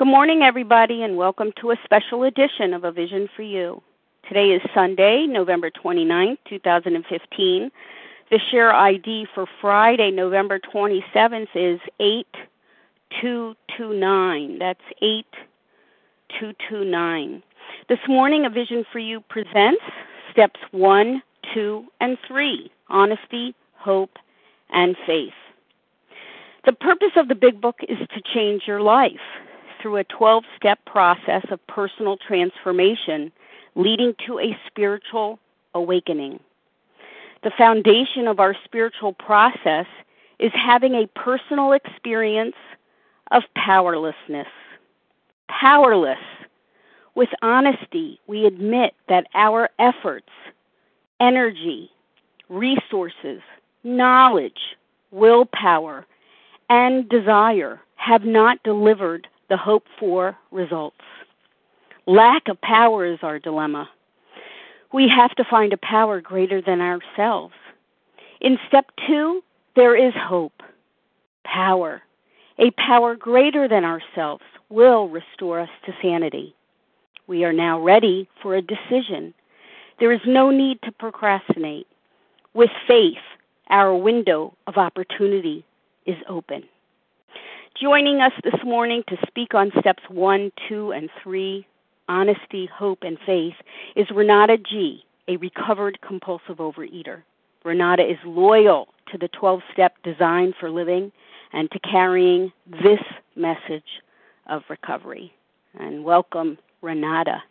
Good morning, everybody, and welcome to a special edition of A Vision for You. Today is Sunday, November 29th, 2015. The share ID for Friday, November 27th is 8229. That's 8229. This morning, A Vision for You presents steps 1, 2, and 3, honesty, hope, and faith. The purpose of the Big Book is to change your life through a 12-step process of personal transformation leading to a spiritual awakening. The foundation of our spiritual process is having a personal experience of powerlessness. Powerless. With honesty, we admit that our efforts, energy, resources, knowledge, willpower, and desire have not delivered the hoped-for results. Lack of power is our dilemma. We have to find a power greater than ourselves. In step 2, there is hope. Power. A power greater than ourselves will restore us to sanity. We are now ready for a decision. There is no need to procrastinate. With faith, our window of opportunity is open. Joining us this morning to speak on steps 1, 2, and 3, honesty, hope, and faith, is Renata G., a recovered compulsive overeater. Renata is loyal to the 12-step design for living and to carrying this message of recovery. And welcome, Renata.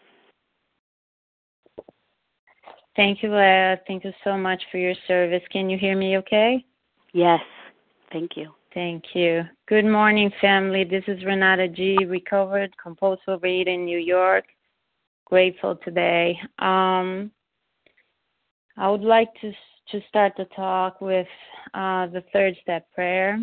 Thank you, Leah. Thank you so much for your service. Can you hear me okay? Yes, thank you. Thank you. Good morning, family. This is Renata G., recovered compulsive overeater in New York. Grateful today. I would like to start the talk with the third step prayer.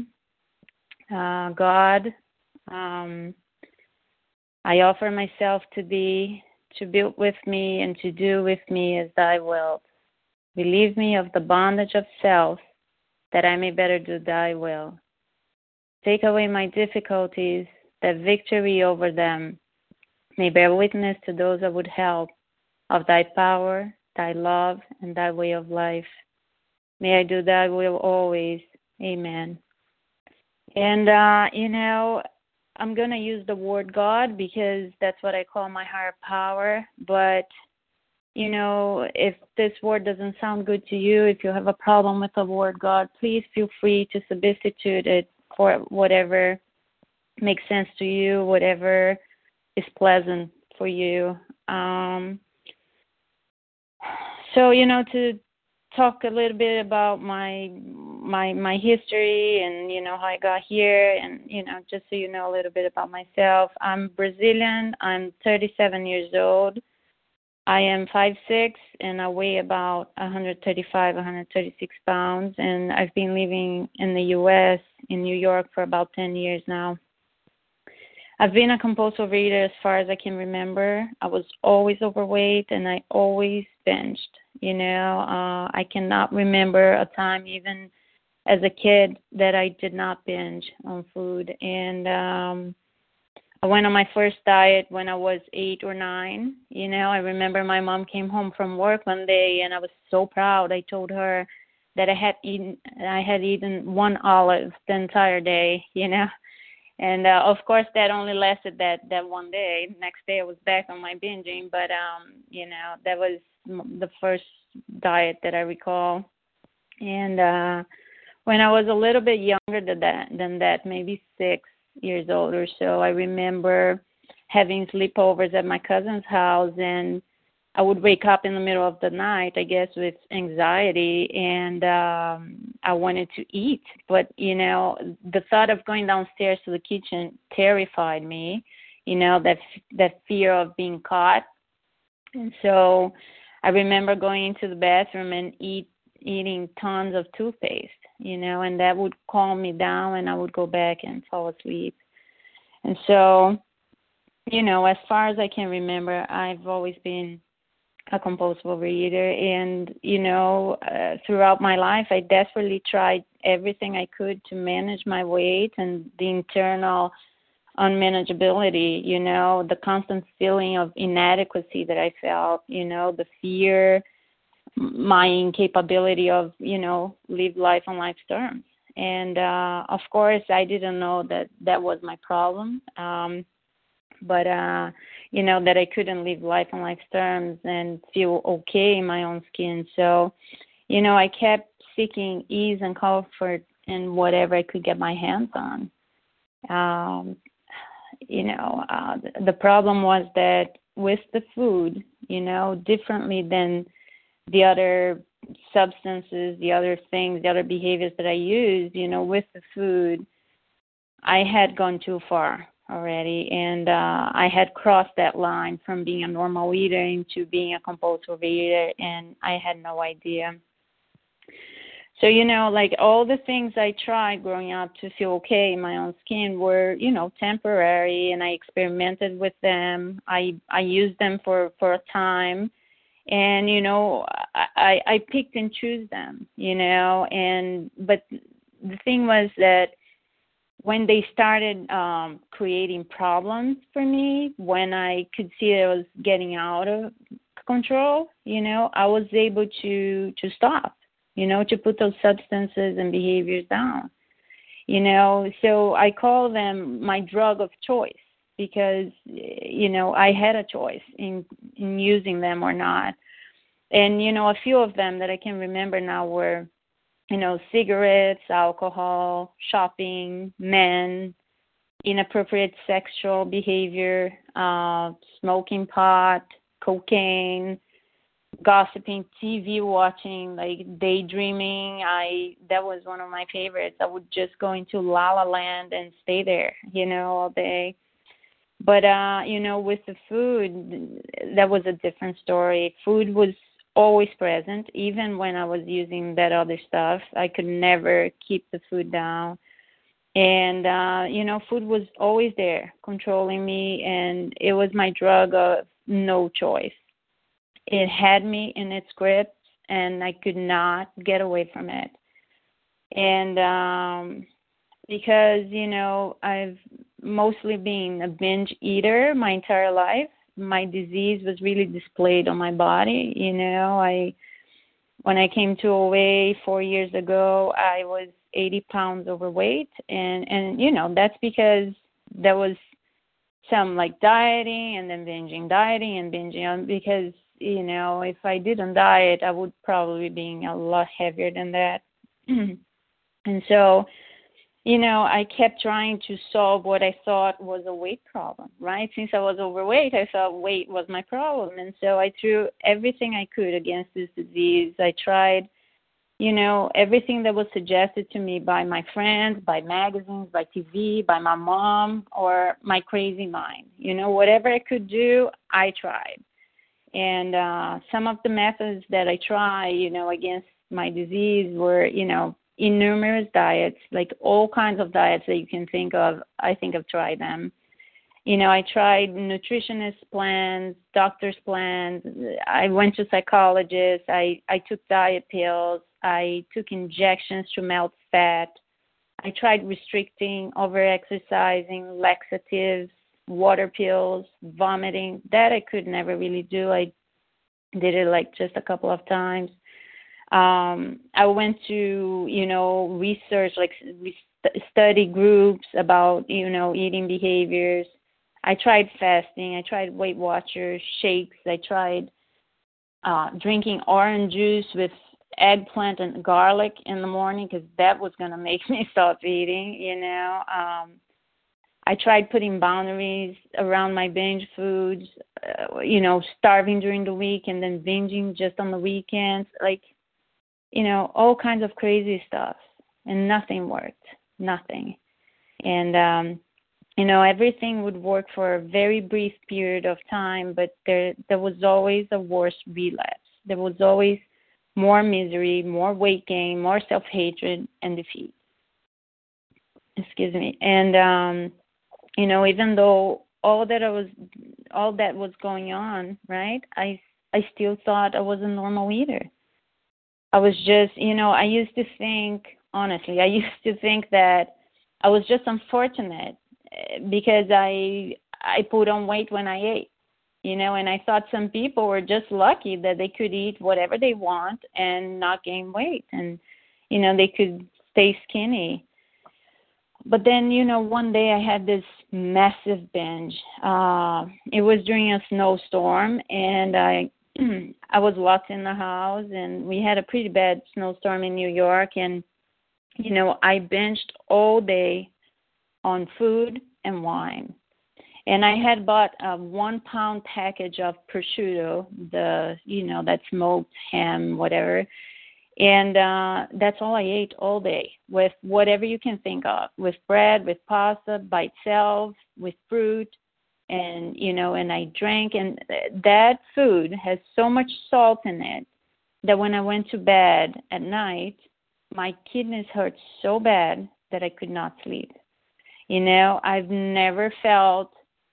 God, I offer myself to be with me and to do with me as thy will. Relieve me of the bondage of self, that I may better do thy will. Take away my difficulties, that victory over them may bear witness to those that would help of thy power, thy love, and thy way of life. May I do thy will always. Amen. And, I'm going to use the word God because that's what I call my higher power. But, if this word doesn't sound good to you, if you have a problem with the word God, please feel free to substitute it for whatever makes sense to you, whatever is pleasant for you. To talk a little bit about my history and, how I got here and, just so you know a little bit about myself. I'm Brazilian. I'm 37 years old. I am 5'6", and I weigh about 135, 136 pounds, and I've been living in the U.S., in New York, for about 10 years now. I've been a compulsive reader as far as I can remember. I was always overweight, and I always binged. I cannot remember a time, even as a kid, that I did not binge on food. And I went on my first diet when I was 8 or 9. I remember my mom came home from work one day, and I was so proud. I told her that I had eaten one olive the entire day, And, of course, that only lasted that one day. Next day I was back on my binging. But, that was the first diet that I recall. And when I was a little bit younger than that, maybe 6 years old or so, I remember having sleepovers at my cousin's house, and I would wake up in the middle of the night, I guess, with anxiety, and I wanted to eat. But, the thought of going downstairs to the kitchen terrified me, that fear of being caught. And so I remember going into the bathroom and eating tons of toothpaste, and that would calm me down, and I would go back and fall asleep. And so, as far as I can remember, I've always been a compulsive overeater. And, throughout my life, I desperately tried everything I could to manage my weight and the internal unmanageability, the constant feeling of inadequacy that I felt, the fear, my incapability of, live life on life's terms. And, of course, I didn't know that was my problem. But that I couldn't live life on life's terms and feel okay in my own skin. So, I kept seeking ease and comfort in whatever I could get my hands on. The problem was that with the food, differently than the other substances, the other things, the other behaviors that I used, with the food, I had gone too far already, and I had crossed that line from being a normal eater into being a compulsive eater, and I had no idea. So, all the things I tried growing up to feel okay in my own skin were, temporary, and I experimented with them. I used them for a time, and, I picked and choose them, but the thing was that when they started creating problems for me, when I could see that I was getting out of control, I was able to stop, to put those substances and behaviors down, So I call them my drug of choice because, I had a choice in using them or not. And, a few of them that I can remember now were, cigarettes, alcohol, shopping, men, inappropriate sexual behavior, smoking pot, cocaine, gossiping, TV watching, like daydreaming. That was one of my favorites. I would just go into La La Land and stay there, all day. But, with the food, that was a different story. Food was always present, even when I was using that other stuff. I could never keep the food down. And, food was always there, controlling me, and it was my drug of no choice. It had me in its grip, and I could not get away from it. And because, I've mostly been a binge eater my entire life, my disease was really displayed on my body. When I came to OA 4 years ago, I was 80 pounds overweight, and that's because there was some like dieting and then dieting and binging, because if I didn't diet, I would probably be a lot heavier than that. And so I kept trying to solve what I thought was a weight problem, right? Since I was overweight, I thought weight was my problem. And so I threw everything I could against this disease. I tried, everything that was suggested to me by my friends, by magazines, by TV, by my mom, or my crazy mind. Whatever I could do, I tried. And some of the methods that I tried, against my disease were, numerous diets, like all kinds of diets that you can think of. I think I've tried them. I tried nutritionist plans, doctor's plans. I went to psychologists. I took diet pills. I took injections to melt fat. I tried restricting, over-exercising, laxatives, water pills, vomiting. That I could never really do. I did it like just a couple of times. I went to, research, like study groups about, eating behaviors. I tried fasting. I tried Weight Watchers, shakes. I tried drinking orange juice with eggplant and garlic in the morning because that was going to make me stop eating, I tried putting boundaries around my binge foods, starving during the week and then binging just on the weekends. Like, all kinds of crazy stuff, and nothing worked, nothing. And, everything would work for a very brief period of time, but there was always a worse relapse. There was always more misery, more weight gain, more self-hatred and defeat. Excuse me. And, even though all that was going on, right, I still thought I was a normal eater. I was just, I used to think, honestly, that I was just unfortunate because I put on weight when I ate, and I thought some people were just lucky that they could eat whatever they want and not gain weight, and they could stay skinny. But then, one day I had this massive binge. It was during a snowstorm, and I was locked in the house, and we had a pretty bad snowstorm in New York, and I binged all day on food and wine. And I had bought a 1 pound package of prosciutto, that smoked ham, whatever. And that's all I ate all day, with whatever you can think of, with bread, with pasta, by itself, with fruit, and and I drank. And that food has so much salt in it that when I went to bed at night, my kidneys hurt so bad that I could not sleep. I've never felt,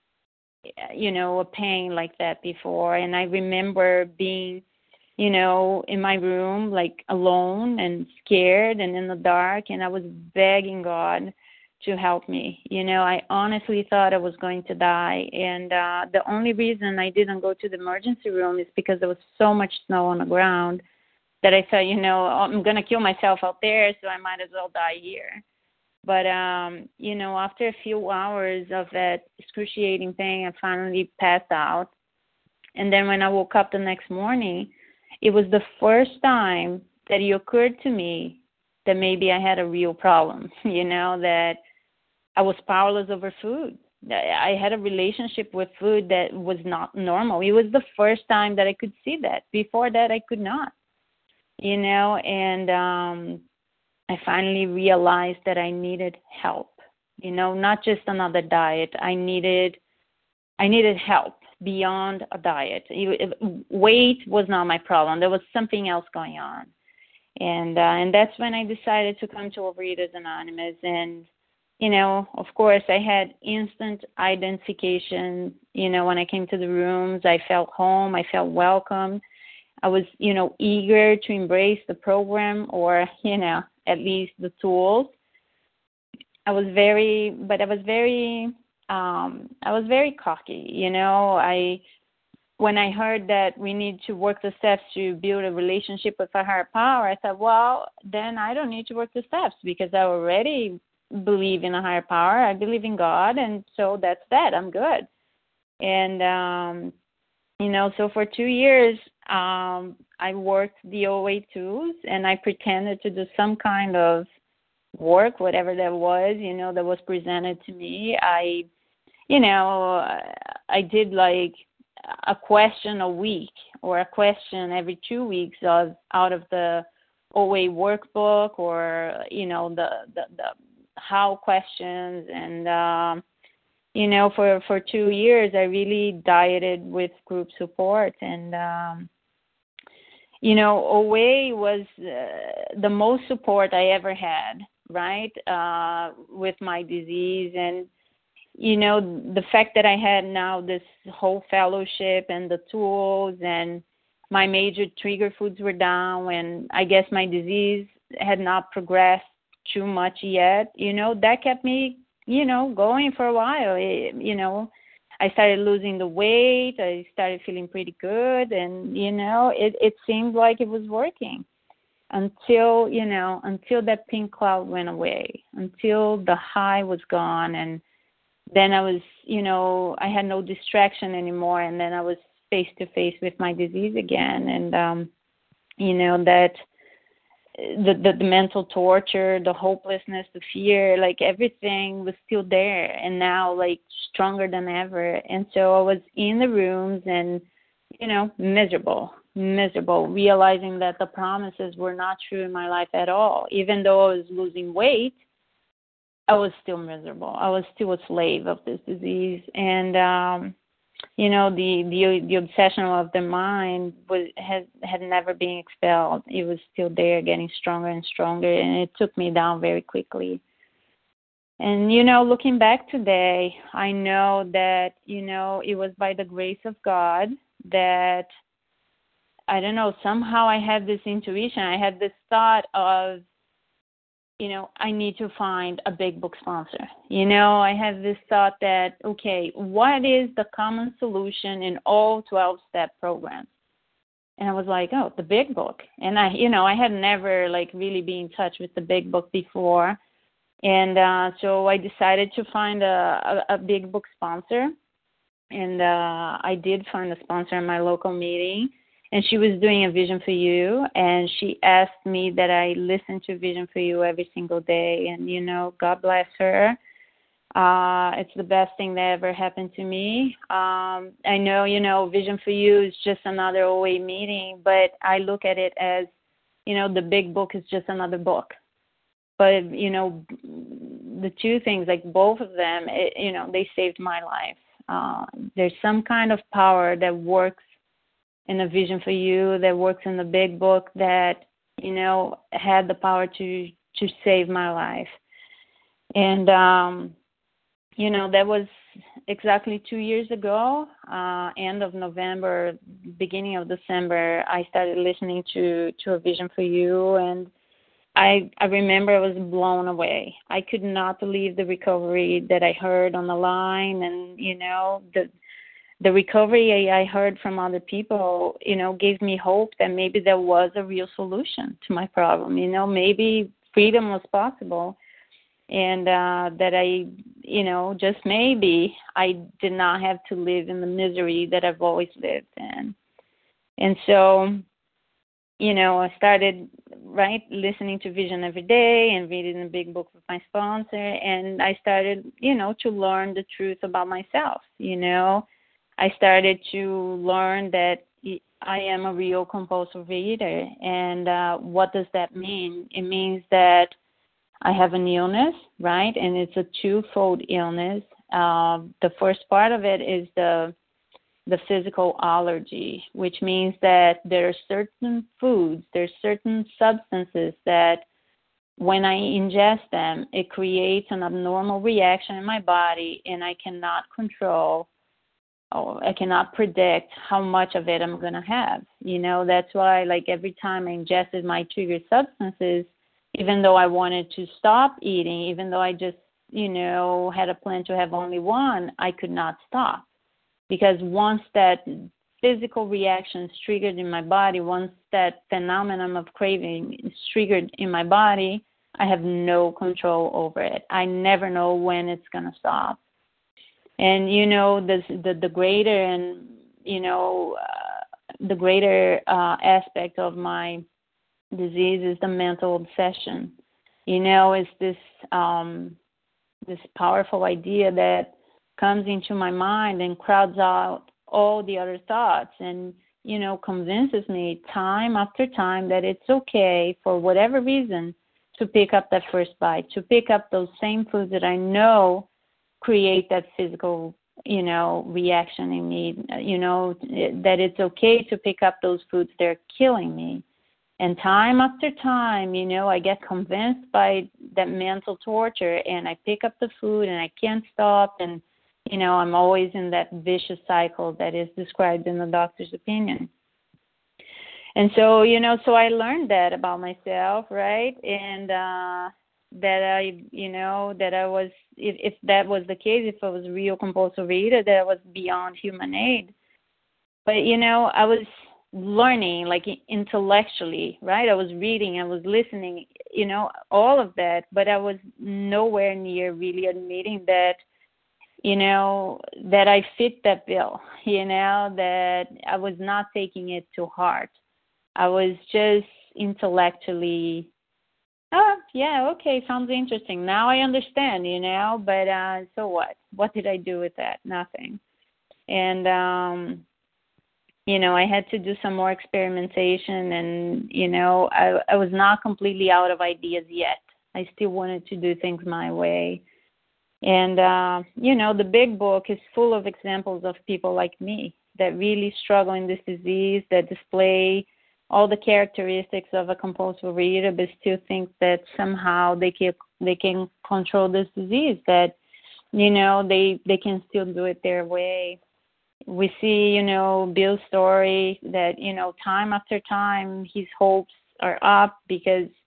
a pain like that before. And I remember being, in my room, like alone and scared and in the dark, and I was begging God to help me. I honestly thought I was going to die. And the only reason I didn't go to the emergency room is because there was so much snow on the ground that I thought, I'm going to kill myself out there, so I might as well die here. But, after a few hours of that excruciating pain, I finally passed out. And then when I woke up the next morning, it was the first time that it occurred to me that maybe I had a real problem, that I was powerless over food. I had a relationship with food that was not normal. It was the first time that I could see that. Before that, I could not, and I finally realized that I needed help, not just another diet. I needed help beyond a diet. Weight was not my problem. There was something else going on. And that's when I decided to come to Overeaters Anonymous. And, of course, I had instant identification. When I came to the rooms, I felt home. I felt welcome. I was, eager to embrace the program, or, at least the tools. I was very cocky. When I heard that we need to work the steps to build a relationship with a higher power, I thought, well, then I don't need to work the steps, because I already believe in a higher power. I believe in God, and so that's that. I'm good. And, so for 2 years, I worked the OA tools, and I pretended to do some kind of work, whatever that was, that was presented to me. I did like a question a week or a question every 2 weeks out of the OA workbook, or, the how questions. And, for 2 years, I really dieted with group support. And, OA was the most support I ever had, right, with my disease. And, the fact that I had now this whole fellowship and the tools, and my major trigger foods were down, and I guess my disease had not progressed too much yet, that kept me, going for a while. I started losing the weight. I started feeling pretty good, and, it seemed like it was working until that pink cloud went away, until the high was gone. And then I was, I had no distraction anymore, and then I was face to face with my disease again. And, that the mental torture, the hopelessness, the fear, like everything was still there, and now like stronger than ever. And so I was in the rooms and, miserable, realizing that the promises were not true in my life at all. Even though I was losing weight, I was still miserable. I was still a slave of this disease. And, the obsession of the mind had never been expelled. It was still there, getting stronger and stronger, and it took me down very quickly. And, looking back today, I know that, it was by the grace of God that, I don't know, somehow I had this intuition. I had this thought of, I need to find a big book sponsor. I have this thought that, okay, what is the common solution in all 12-step programs? And I was like, oh, the big book. And I had never really been in touch with the big book before. And so I decided to find a big book sponsor. And I did find a sponsor in my local meeting. And she was doing a Vision for You. And she asked me that I listen to Vision for You every single day. And, God bless her. It's the best thing that ever happened to me. I know, Vision for You is just another OA meeting, but I look at it as, the big book is just another book. But, the two things, both of them, they saved my life. There's some kind of power that works in a Vision for You, that works in the big book that, had the power to save my life. And, that was exactly 2 years ago, end of November, beginning of December, I started listening to A Vision for You, and I remember I was blown away. I could not believe the recovery that I heard on the line, and, the recovery I heard from other people, gave me hope that maybe there was a real solution to my problem. Maybe freedom was possible. And that I, just maybe I did not have to live in the misery that I've always lived in. And so, I started, listening to Vision every day and reading the big book with my sponsor. And I started, to learn the truth about myself. I started to learn that I am a real compulsive reader. And what does that mean? It means that I have an illness, right? And it's a twofold illness. The first part of it is the physical allergy, which means that there are certain foods, there's certain substances that when I ingest them, it creates an abnormal reaction in my body, and I cannot control, or I cannot predict how much of it I'm going to have. That's why every time I ingested my triggered substances, even though I wanted to stop eating, even though I just, had a plan to have only one, I could not stop. Because once that physical reaction is triggered in my body, once that phenomenon of craving is triggered in my body, I have no control over it. I never know when it's going to stop. And, the greater and, the greater aspect of my disease is the mental obsession. Is this powerful idea that comes into my mind and crowds out all the other thoughts and, convinces me time after time that it's okay for whatever reason to pick up that first bite, to pick up those same foods that I know create that physical, reaction in me, that it's okay to pick up those foods that are killing me. And time after time, I get convinced by that mental torture, and I pick up the food and I can't stop. And, I'm always in that vicious cycle that is described in the doctor's opinion. And so, so I learned that about myself, right? And that I was, if that was the case, if I was a real compulsive reader, that I was beyond human aid. But, I was learning intellectually, right? I was reading, I was listening, all of that, but I was nowhere near really admitting that, that I fit that bill, that I was not taking it to heart. I was just intellectually, oh, yeah, okay, sounds interesting. Now I understand, but so what? What did I do with that? Nothing. And, I had to do some more experimentation, and, I was not completely out of ideas yet. I still wanted to do things my way. And, the big book is full of examples of people like me that really struggle in this disease, that display all the characteristics of a compulsive reader, but still think that somehow they can control this disease, that, they can still do it their way. We see, Bill's story that, time after time his hopes are up because,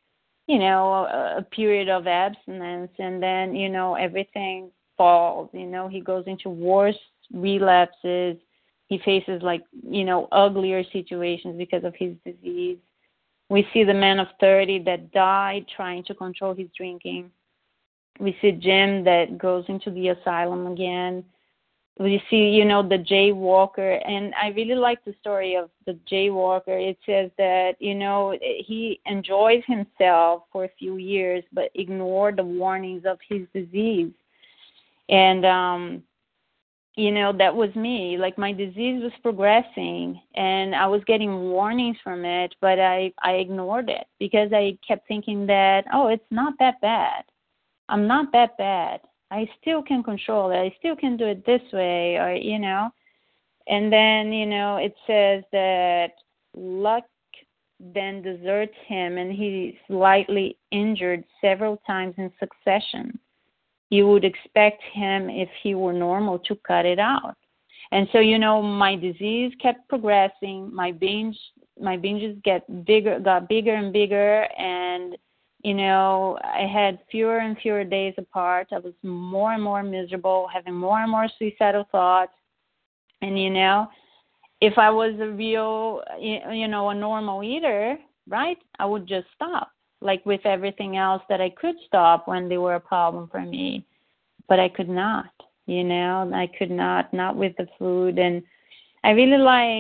a period of abstinence, and then, everything falls. He goes into worse relapses. He faces uglier situations because of his disease. We see the man of 30 that died trying to control his drinking. We see Jim that goes into the asylum again. We see, the jaywalker, and I really like the story of the jaywalker. It says that, he enjoys himself for a few years, but ignored the warnings of his disease. And, that was me. Like, my disease was progressing, and I was getting warnings from it, but I ignored it because I kept thinking that, oh, it's not that bad. I'm not that bad. I still can control it. I still can do it this way, or, And then, it says that luck then deserts him, and he's slightly injured several times in succession. You would expect him, if he were normal, to cut it out. And so, my disease kept progressing. My binges got bigger and bigger, and I had fewer and fewer days apart. I was more and more miserable, having more and more suicidal thoughts. And, if I was a real, a normal eater, right, I would just stop, like with everything else that I could stop when they were a problem for me. But I could not, I could not with the food. And I really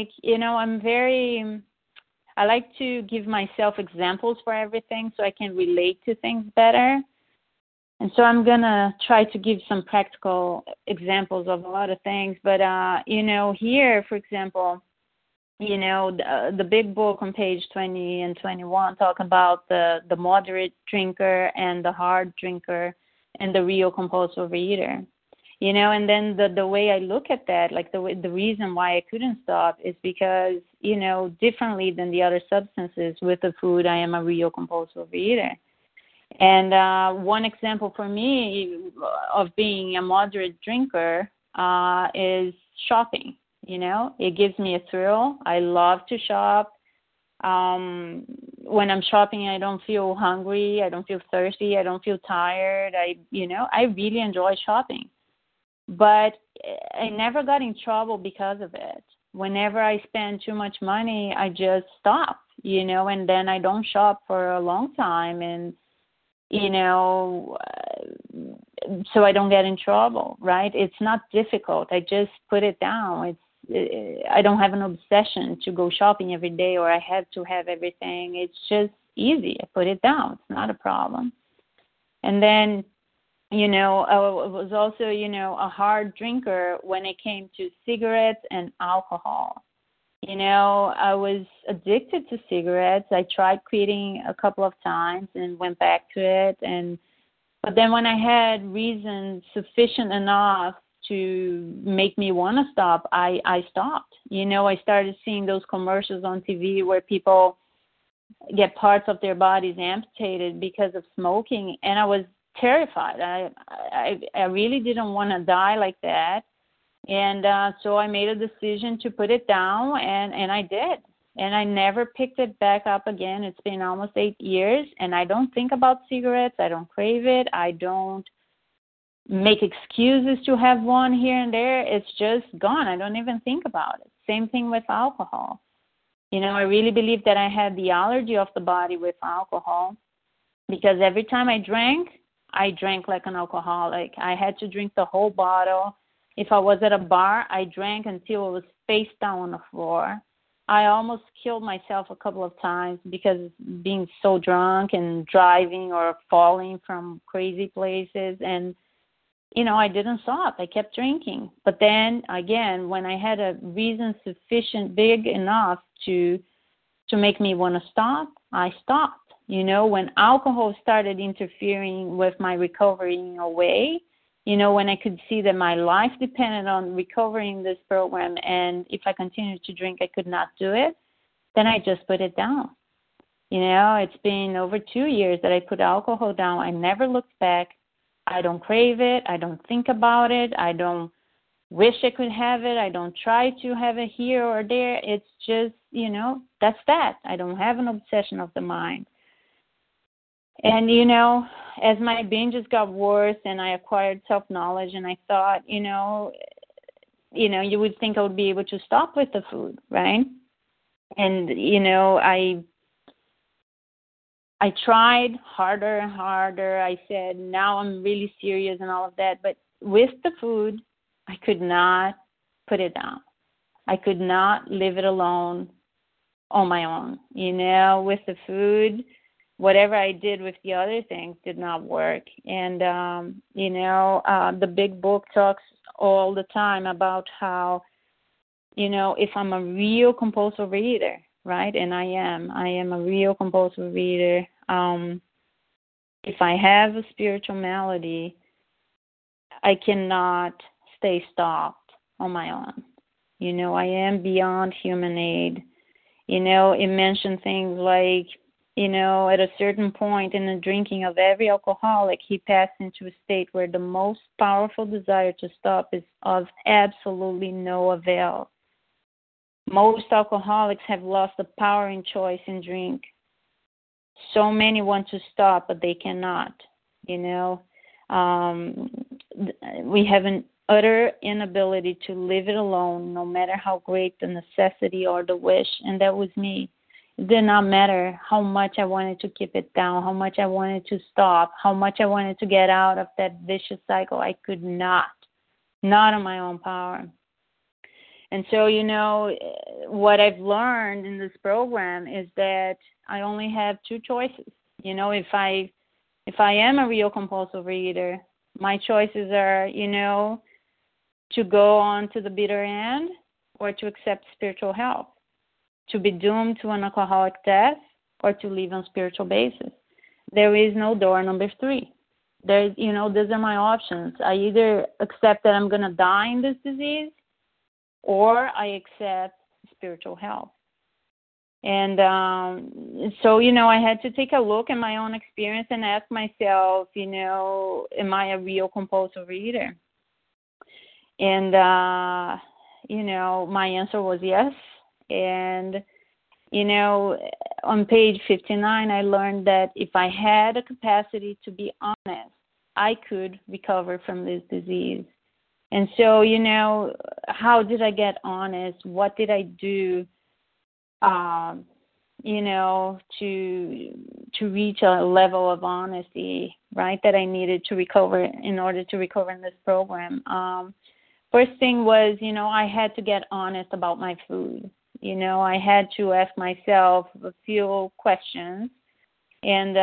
I like to give myself examples for everything so I can relate to things better. And so I'm going to try to give some practical examples of a lot of things. But, here, for example, the big book on page 20 and 21 talk about the moderate drinker and the hard drinker and the real compulsive overeater. And then the way I look at that, like the reason why I couldn't stop is because, differently than the other substances with the food, I am a real compulsive overeater. And one example for me of being a moderate drinker is shopping. It gives me a thrill. I love to shop. When I'm shopping, I don't feel hungry. I don't feel thirsty. I don't feel tired. I really enjoy shopping. But I never got in trouble because of it. Whenever I spend too much money, I just stop, and then I don't shop for a long time, and, so I don't get in trouble, right? It's not difficult. I just put it down. I don't have an obsession to go shopping every day, or I have to have everything. It's just easy. I put it down. It's not a problem. And then, I was also, a hard drinker when it came to cigarettes and alcohol. I was addicted to cigarettes. I tried quitting a couple of times and went back to it. But then when I had reasons sufficient enough to make me want to stop, I stopped. I started seeing those commercials on TV where people get parts of their bodies amputated because of smoking, and I was terrified. I really didn't want to die like that. And so I made a decision to put it down, and I did. And I never picked it back up again. It's been almost 8 years, and I don't think about cigarettes. I don't crave it. I don't make excuses to have one here and there. It's just gone. I don't even think about it. Same thing with alcohol. I really believe that I had the allergy of the body with alcohol, because every time I drank like an alcoholic. I had to drink the whole bottle. If I was at a bar, I drank until I was face down on the floor. I almost killed myself a couple of times because being so drunk and driving or falling from crazy places. And, I didn't stop. I kept drinking. But then, again, when I had a reason sufficient, big enough to make me want to stop, I stopped. When alcohol started interfering with my recovery in a way, when I could see that my life depended on recovering this program, and if I continued to drink, I could not do it, then I just put it down. It's been over 2 years that I put alcohol down. I never looked back. I don't crave it. I don't think about it. I don't wish I could have it. I don't try to have it here or there. It's just, that's that. I don't have an obsession of the mind. And, as my binges got worse and I acquired self-knowledge, and I thought, you would think I would be able to stop with the food, right? And, I tried harder and harder. I said, now I'm really serious and all of that. But with the food, I could not put it down. I could not leave it alone on my own. With the food, whatever I did with the other things did not work. And, the big book talks all the time about how, if I'm a real compulsive reader, right? And I am a real compulsive reader. If I have a spiritual malady, I cannot stay stopped on my own. I am beyond human aid. It mentioned things like, at a certain point in the drinking of every alcoholic, he passed into a state where the most powerful desire to stop is of absolutely no avail. Most alcoholics have lost the power and choice in drink. So many want to stop, but they cannot. We have an utter inability to leave it alone, no matter how great the necessity or the wish, and that was me. It did not matter how much I wanted to keep it down, how much I wanted to stop, how much I wanted to get out of that vicious cycle. I could not on my own power. And so, what I've learned in this program is that I only have two choices. If I am a real compulsive reader, my choices are, to go on to the bitter end or to accept spiritual help, to be doomed to an alcoholic death or to live on spiritual basis. There is no door number 3. These are my options. I either accept that I'm going to die in this disease, or I accept spiritual help. And so, I had to take a look at my own experience and ask myself, am I a real compulsive reader? And, my answer was yes. And, on page 59, I learned that if I had a capacity to be honest, I could recover from this disease. And so, how did I get honest? What did I do, to reach a level of honesty, right, that I needed to recover in order to recover in this program? First thing was, I had to get honest about my food. I had to ask myself a few questions and,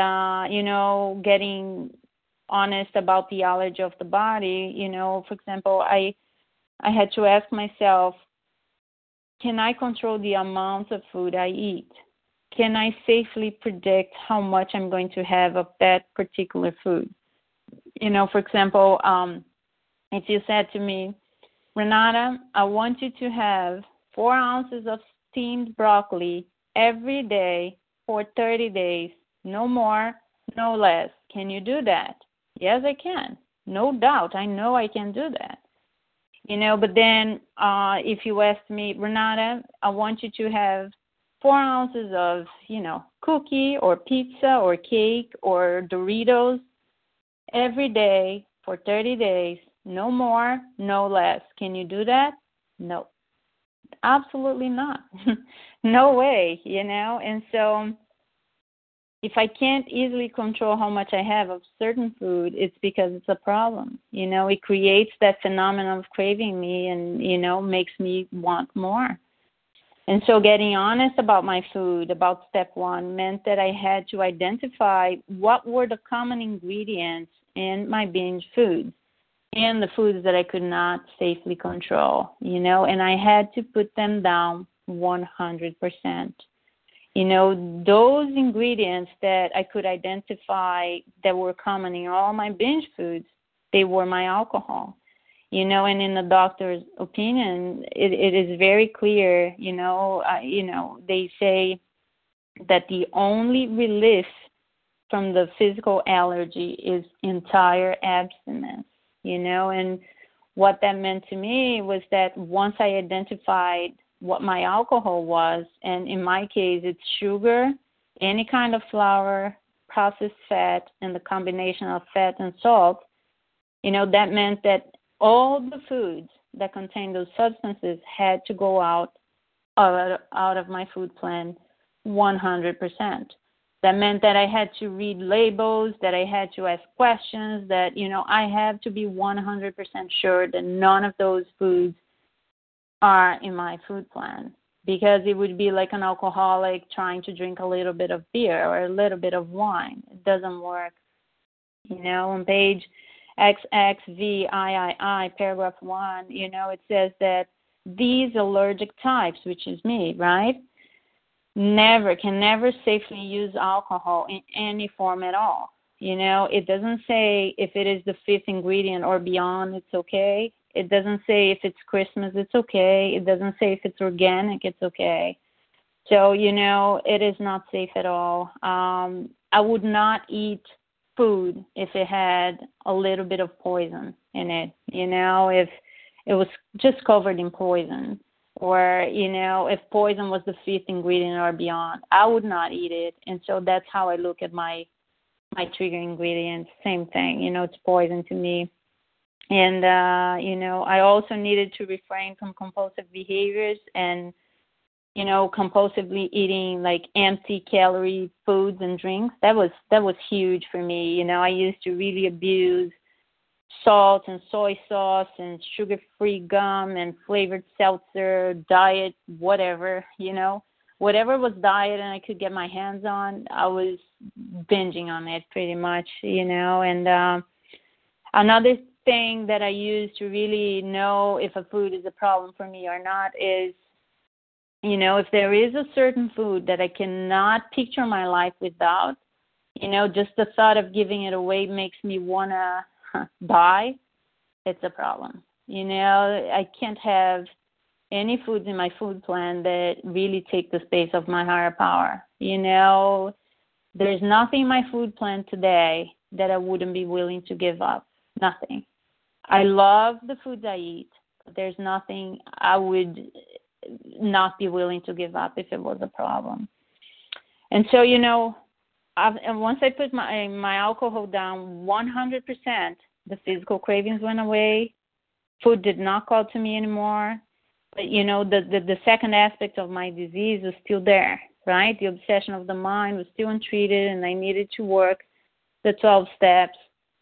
getting honest about the allergy of the body. For example, I had to ask myself, can I control the amount of food I eat? Can I safely predict how much I'm going to have of that particular food? For example, if you said to me, Renata, I want you to have 4 ounces of steamed broccoli every day for 30 days, no more, no less. Can you do that? Yes, I can. No doubt. I know I can do that. But then if you ask me, Renata, I want you to have 4 ounces of, cookie or pizza or cake or Doritos every day for 30 days, no more, no less. Can you do that? No, absolutely not. No way, And so if I can't easily control how much I have of certain food, it's because it's a problem. It creates that phenomenon of craving me and, makes me want more. And so getting honest about my food, about step 1, meant that I had to identify what were the common ingredients in my binge foods and the foods that I could not safely control, and I had to put them down 100%. Those ingredients that I could identify that were common in all my binge foods, they were my alcohol. And in the doctor's opinion, it is very clear, they say that the only relief from the physical allergy is entire abstinence, and what that meant to me was that once I identified what my alcohol was, and in my case, it's sugar, any kind of flour, processed fat and the combination of fat and salt, that meant that all the foods that contain those substances had to go out of my food plan 100%. That meant that I had to read labels, that I had to ask questions, that, I have to be 100% sure that none of those foods are in my food plan, because it would be like an alcoholic trying to drink a little bit of beer or a little bit of wine. It doesn't work. On page XXVIII, paragraph 1, it says that these allergic types, which is me, right, can never safely use alcohol in any form at all. It doesn't say if it is the 5th ingredient or beyond, it's okay. It doesn't say if it's Christmas, it's okay. It doesn't say if it's organic, it's okay. So, it is not safe at all. I would not eat food if it had a little bit of poison in it, if it was just covered in poison, or, if poison was the 5th ingredient or beyond, I would not eat it. And so that's how I look at my trigger ingredients. Same thing, it's poison to me. And, I also needed to refrain from compulsive behaviors and, compulsively eating like empty calorie foods and drinks. That was huge for me. I used to really abuse salt and soy sauce and sugar-free gum and flavored seltzer, diet, whatever, whatever was diet and I could get my hands on, I was binging on it pretty much, and another thing that I use to really know if a food is a problem for me or not is, if there is a certain food that I cannot picture my life without, just the thought of giving it away makes me want to die, it's a problem. I can't have any foods in my food plan that really take the space of my higher power. There's nothing in my food plan today that I wouldn't be willing to give up. Nothing. I love the foods I eat, but there's nothing I would not be willing to give up if it was a problem. And so, and once I put my alcohol down 100%, the physical cravings went away. Food did not call to me anymore. But, the second aspect of my disease was still there, right? The obsession of the mind was still untreated, and I needed to work the 12 steps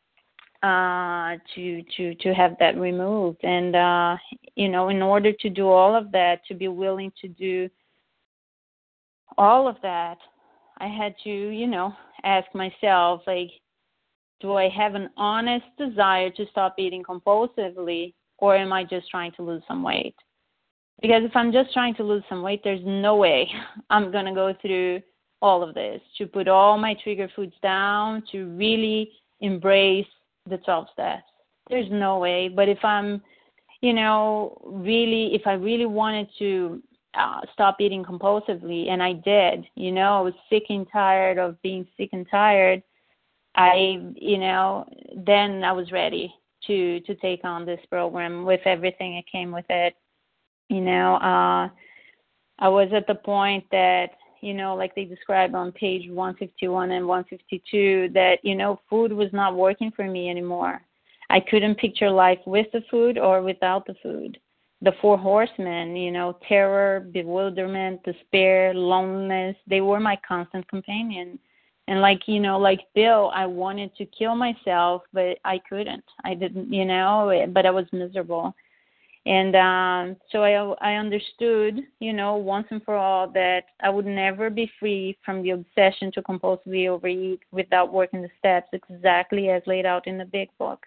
to have that removed. And, in order to do all of that, to be willing to do all of that, I had to, ask myself, like, do I have an honest desire to stop eating compulsively, or am I just trying to lose some weight? Because if I'm just trying to lose some weight, there's no way I'm going to go through all of this, to put all my trigger foods down, to really embrace the 12 steps. There's no way. But if I'm, if I really wanted to stop eating compulsively, and I did, I was sick and tired of being sick and tired, then I was ready to take on this program with everything that came with it. I was at the point that, like they describe on page 151 and 152, that, food was not working for me anymore. I couldn't picture life with the food or without the food. The 4 horsemen, terror, bewilderment, despair, loneliness, they were my constant companion. And like Bill, I wanted to kill myself, but I couldn't. I didn't, but I was miserable. And so I understood, once and for all, that I would never be free from the obsession to compulsively overeat without working the steps exactly as laid out in the big book.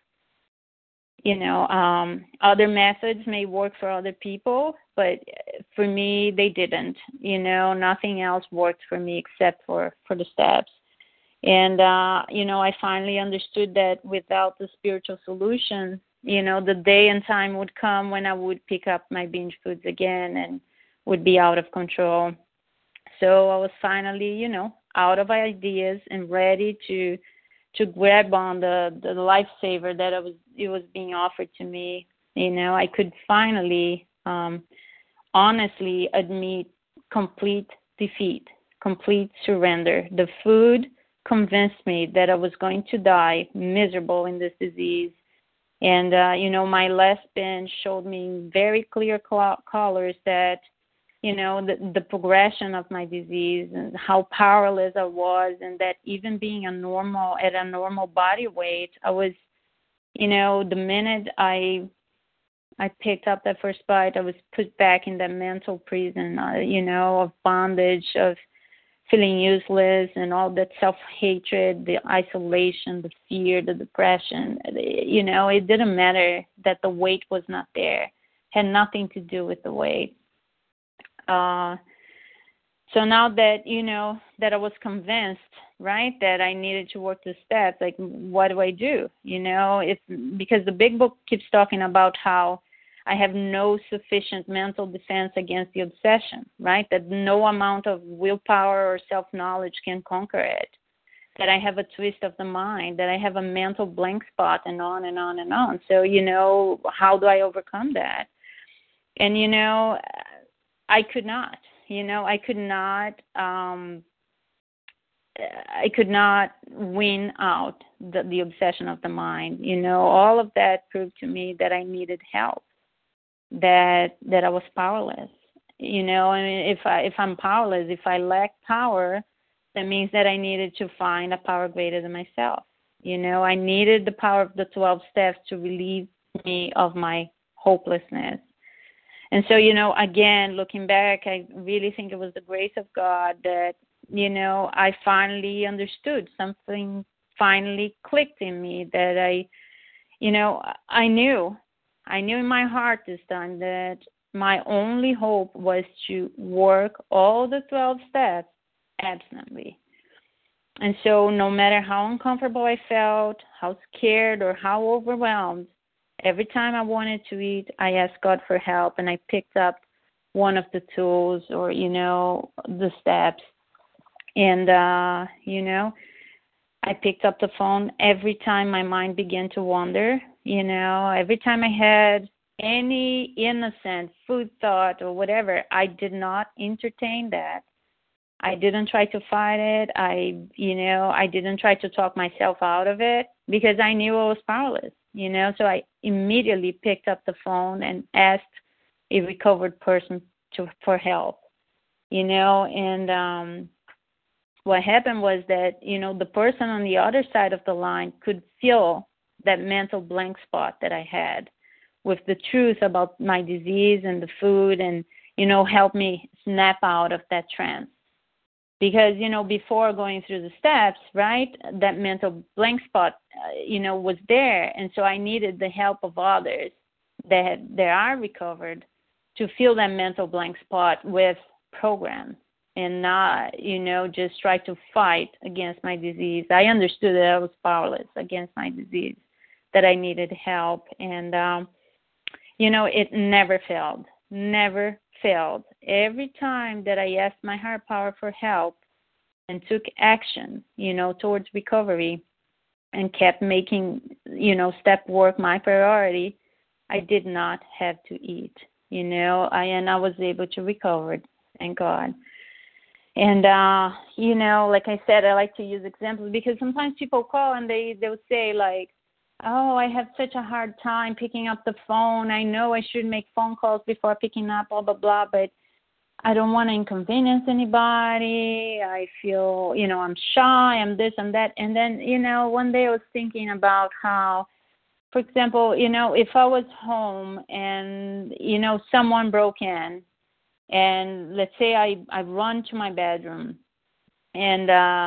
Other methods may work for other people, but for me, they didn't. Nothing else worked for me except for the steps. And, I finally understood that without the spiritual solution, the day and time would come when I would pick up my binge foods again and would be out of control. So I was finally, out of ideas and ready to grab on the lifesaver that it was being offered to me. I could finally, honestly admit complete defeat, complete surrender. The food convinced me that I was going to die miserable in this disease. And, my last binge showed me very clear colors that, the progression of my disease and how powerless I was, and that even being at a normal body weight, I was, the minute I picked up that first bite, I was put back in that mental prison, of bondage, of feeling useless, and all that self-hatred, the isolation, the fear, the depression. It didn't matter that the weight was not there. It had nothing to do with the weight. So now that, that I was convinced, right, that I needed to work the steps, like, what do I do? It's because the big book keeps talking about how I have no sufficient mental defense against the obsession, right? That no amount of willpower or self-knowledge can conquer it. That I have a twist of the mind, that I have a mental blank spot, and on and on and on. So, how do I overcome that? And, I could not. I could not win out the obsession of the mind. All of that proved to me that I needed help. That I was powerless. If I'm powerless, if I lack power, that means that I needed to find a power greater than myself. I needed the power of the 12 steps to relieve me of my hopelessness. And so, again, looking back, I really think it was the grace of God that, I finally understood. Something finally clicked in me that I knew in my heart this time that my only hope was to work all the 12 steps abstinently. And so no matter how uncomfortable I felt, how scared or how overwhelmed, every time I wanted to eat, I asked God for help, and I picked up one of the tools or, the steps. And, I picked up the phone every time my mind began to wander. Every time I had any innocent food thought or whatever, I did not entertain that. I didn't try to fight it. I didn't try to talk myself out of it because I knew I was powerless, So I immediately picked up the phone and asked a recovered person for help, and what happened was that, the person on the other side of the line could feel that mental blank spot that I had with the truth about my disease and the food and, help me snap out of that trance. Because, before going through the steps, right, that mental blank spot, was there. And so I needed the help of others that are recovered to fill that mental blank spot with programs and not, just try to fight against my disease. I understood that I was powerless against my disease, that I needed help. And, it never failed. Every time that I asked my higher power for help and took action, towards recovery and kept making, step work my priority, I did not have to eat, and I was able to recover, thank God. And, like I said, I like to use examples because sometimes people call and they'll say like, oh, I have such a hard time picking up the phone. I know I should make phone calls before picking up, blah, blah, blah, but I don't want to inconvenience anybody. I feel, I'm shy, I'm this and that. And then, one day I was thinking about how, for example, if I was home and, someone broke in and let's say I run to my bedroom and,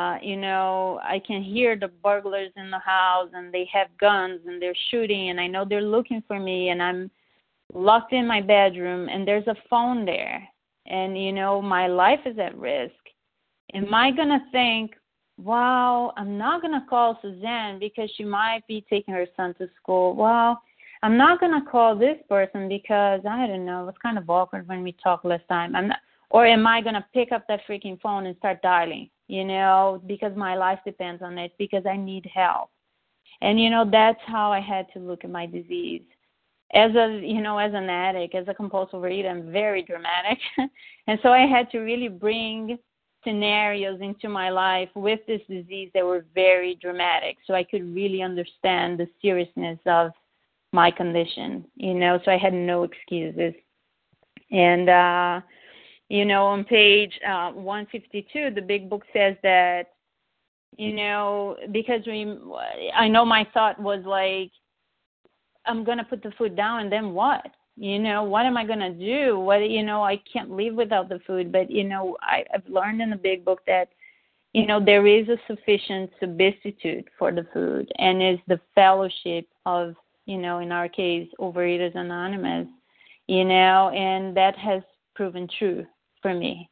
I can hear the burglars in the house and they have guns and they're shooting and I know they're looking for me and I'm locked in my bedroom and there's a phone there and, my life is at risk. Am I going to think, wow, I'm not going to call Suzanne because she might be taking her son to school. Well, I'm not going to call this person because, I don't know, it was kind of awkward when we talked last time. Or am I going to pick up that freaking phone and start dialing, because my life depends on it, because I need help. And, that's how I had to look at my disease. As an addict, as a compulsive reader, I'm very dramatic. And so I had to really bring scenarios into my life with this disease that were very dramatic, so I could really understand the seriousness of my condition, so I had no excuses. And, on page 152, the big book says that, because I know my thought was like, I'm going to put the food down and then what? What am I going to do? I can't live without the food. But, I've learned in the big book that, there is a sufficient substitute for the food, and is the fellowship of, in our case, Overeaters Anonymous, and that has proven true for me,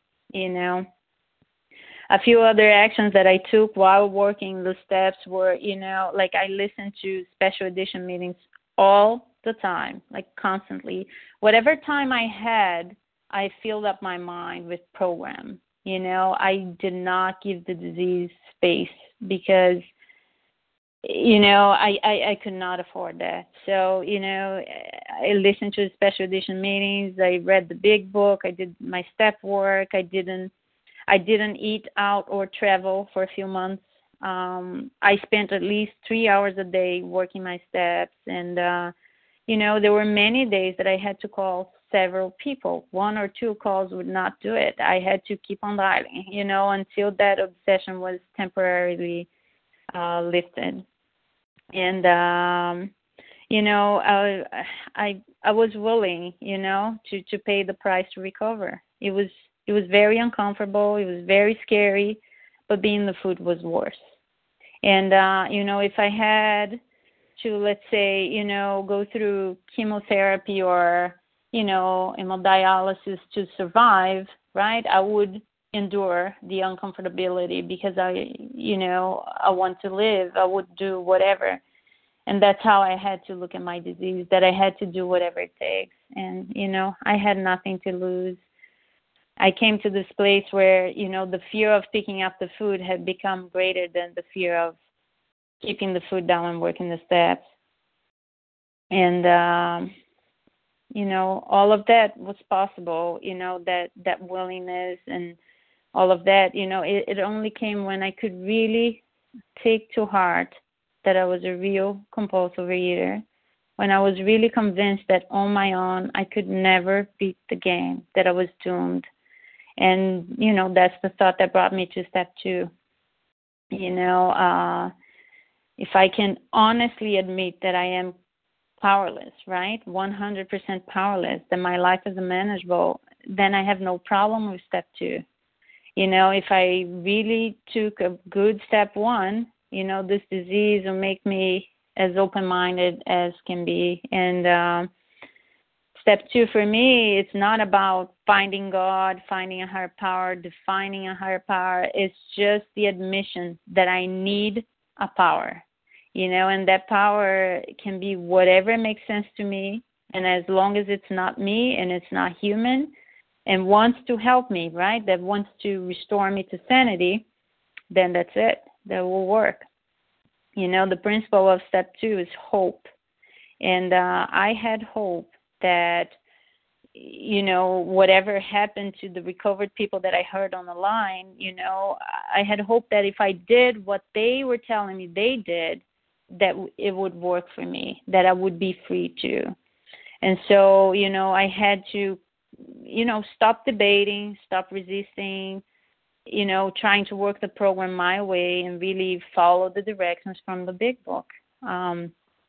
A few other actions that I took while working the steps were, like I listened to special edition meetings all the time, like constantly. Whatever time I had, I filled up my mind with program. I did not give the disease space because, I could not afford that. So, I listened to the special edition meetings. I read the big book. I did my step work. I didn't eat out or travel for a few months. I spent at least 3 hours a day working my steps. And, there were many days that I had to call several people. 1 or 2 calls would not do it. I had to keep on dialing, until that obsession was temporarily lifted. And, I was willing, to pay the price to recover. It was very uncomfortable. It was very scary, but being the food was worse. And, if I had to, let's say, go through chemotherapy or, hemodialysis to survive, right, I would endure the uncomfortability because I want to live. I would do whatever. And that's how I had to look at my disease, that I had to do whatever it takes. And, I had nothing to lose. I came to this place where, the fear of picking up the food had become greater than the fear of keeping the food down and working the steps. And, all of that was possible, that willingness and all of that, it only came when I could really take to heart that I was a real compulsive eater, when I was really convinced that on my own I could never beat the game, that I was doomed. And, that's the thought that brought me to step 2. If I can honestly admit that I am powerless, right, 100% powerless, that my life is unmanageable, then I have no problem with step 2. If I really took a good step 1, this disease will make me as open-minded as can be. And step 2 for me, it's not about finding God, finding a higher power, defining a higher power. It's just the admission that I need a power, and that power can be whatever makes sense to me. And as long as it's not me and it's not human and wants to help me, right, that wants to restore me to sanity, then that's it. That will work. The principle of step 2 is hope. And I had hope that, whatever happened to the recovered people that I heard on the line, I had hope that if I did what they were telling me they did, that it would work for me, that I would be free too. And so, I had to, stop debating, stop resisting, trying to work the program my way and really follow the directions from the big book. On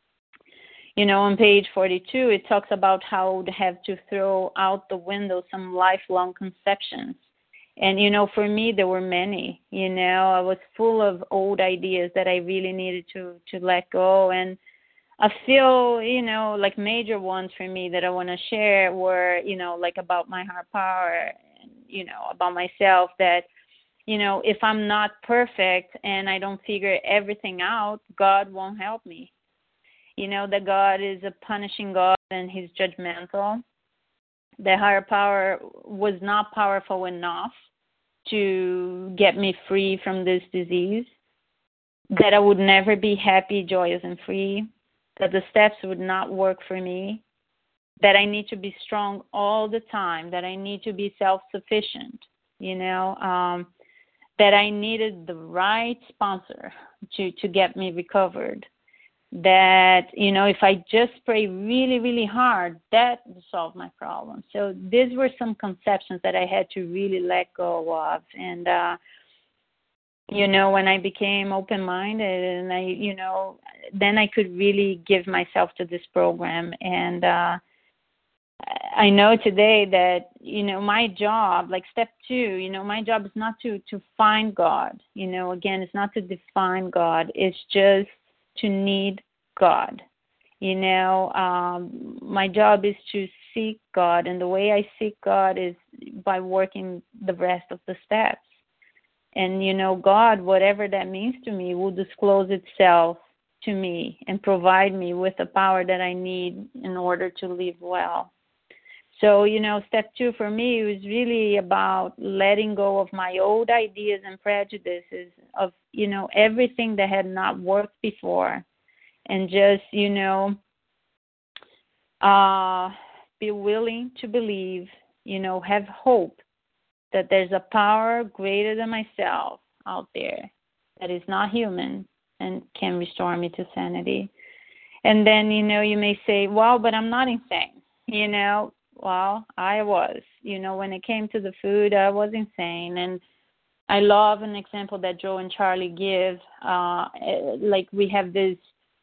page 42, it talks about how I would have to throw out the window some lifelong conceptions. And, for me, there were many. I was full of old ideas that I really needed to let go. And I feel, like major ones for me that I want to share were, like about my higher power and, about myself, that, if I'm not perfect and I don't figure everything out, God won't help me. That God is a punishing God and he's judgmental. The higher power was not powerful enough to get me free from this disease. That I would never be happy, joyous, and free. That the steps would not work for me. That I need to be strong all the time. That I need to be self-sufficient. that I needed the right sponsor to get me recovered. That, if I just pray really, really hard, that will solve my problem. So these were some conceptions that I had to really let go of. And, when I became open-minded and then I could really give myself to this program. And I know today that, my job, like step 2, my job is not to find God. Again, it's not to define God. It's just to need God. My job is to seek God. And the way I seek God is by working the rest of the steps. And, God, whatever that means to me, will disclose itself to me and provide me with the power that I need in order to live well. So, step 2 for me was really about letting go of my old ideas and prejudices of, everything that had not worked before. And just, be willing to believe, have hope that there's a power greater than myself out there that is not human and can restore me to sanity. And then, you may say, well, but I'm not insane. Well, I was. When it came to the food, I was insane. And I love an example that Joe and Charlie give. Like we have this,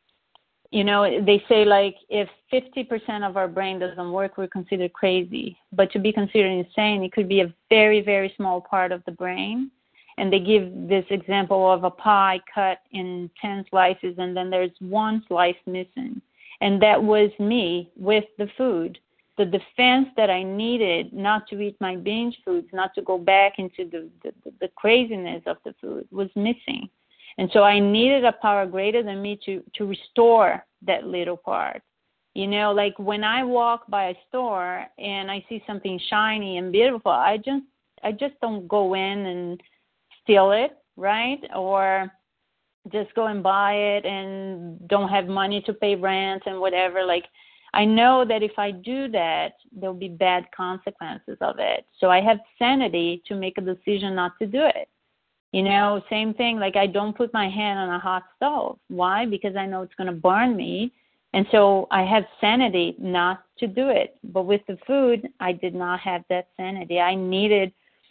they say like if 50% of our brain doesn't work, we're considered crazy. But to be considered insane, it could be a very, very small part of the brain. And they give this example of a pie cut in 10 slices, and then there's one slice missing. And that was me with the food. The defense that I needed not to eat my binge foods, not to go back into the craziness of the food was missing. And so I needed a power greater than me to restore that little part. Like when I walk by a store and I see something shiny and beautiful, I just don't go in and steal it, right? Or just go and buy it and don't have money to pay rent and whatever. Like I know that if I do that, there'll be bad consequences of it. So I have sanity to make a decision not to do it. Same thing, like I don't put my hand on a hot stove. Why? Because I know it's going to burn me. And so I have sanity not to do it. But with the food, I did not have that sanity. I needed,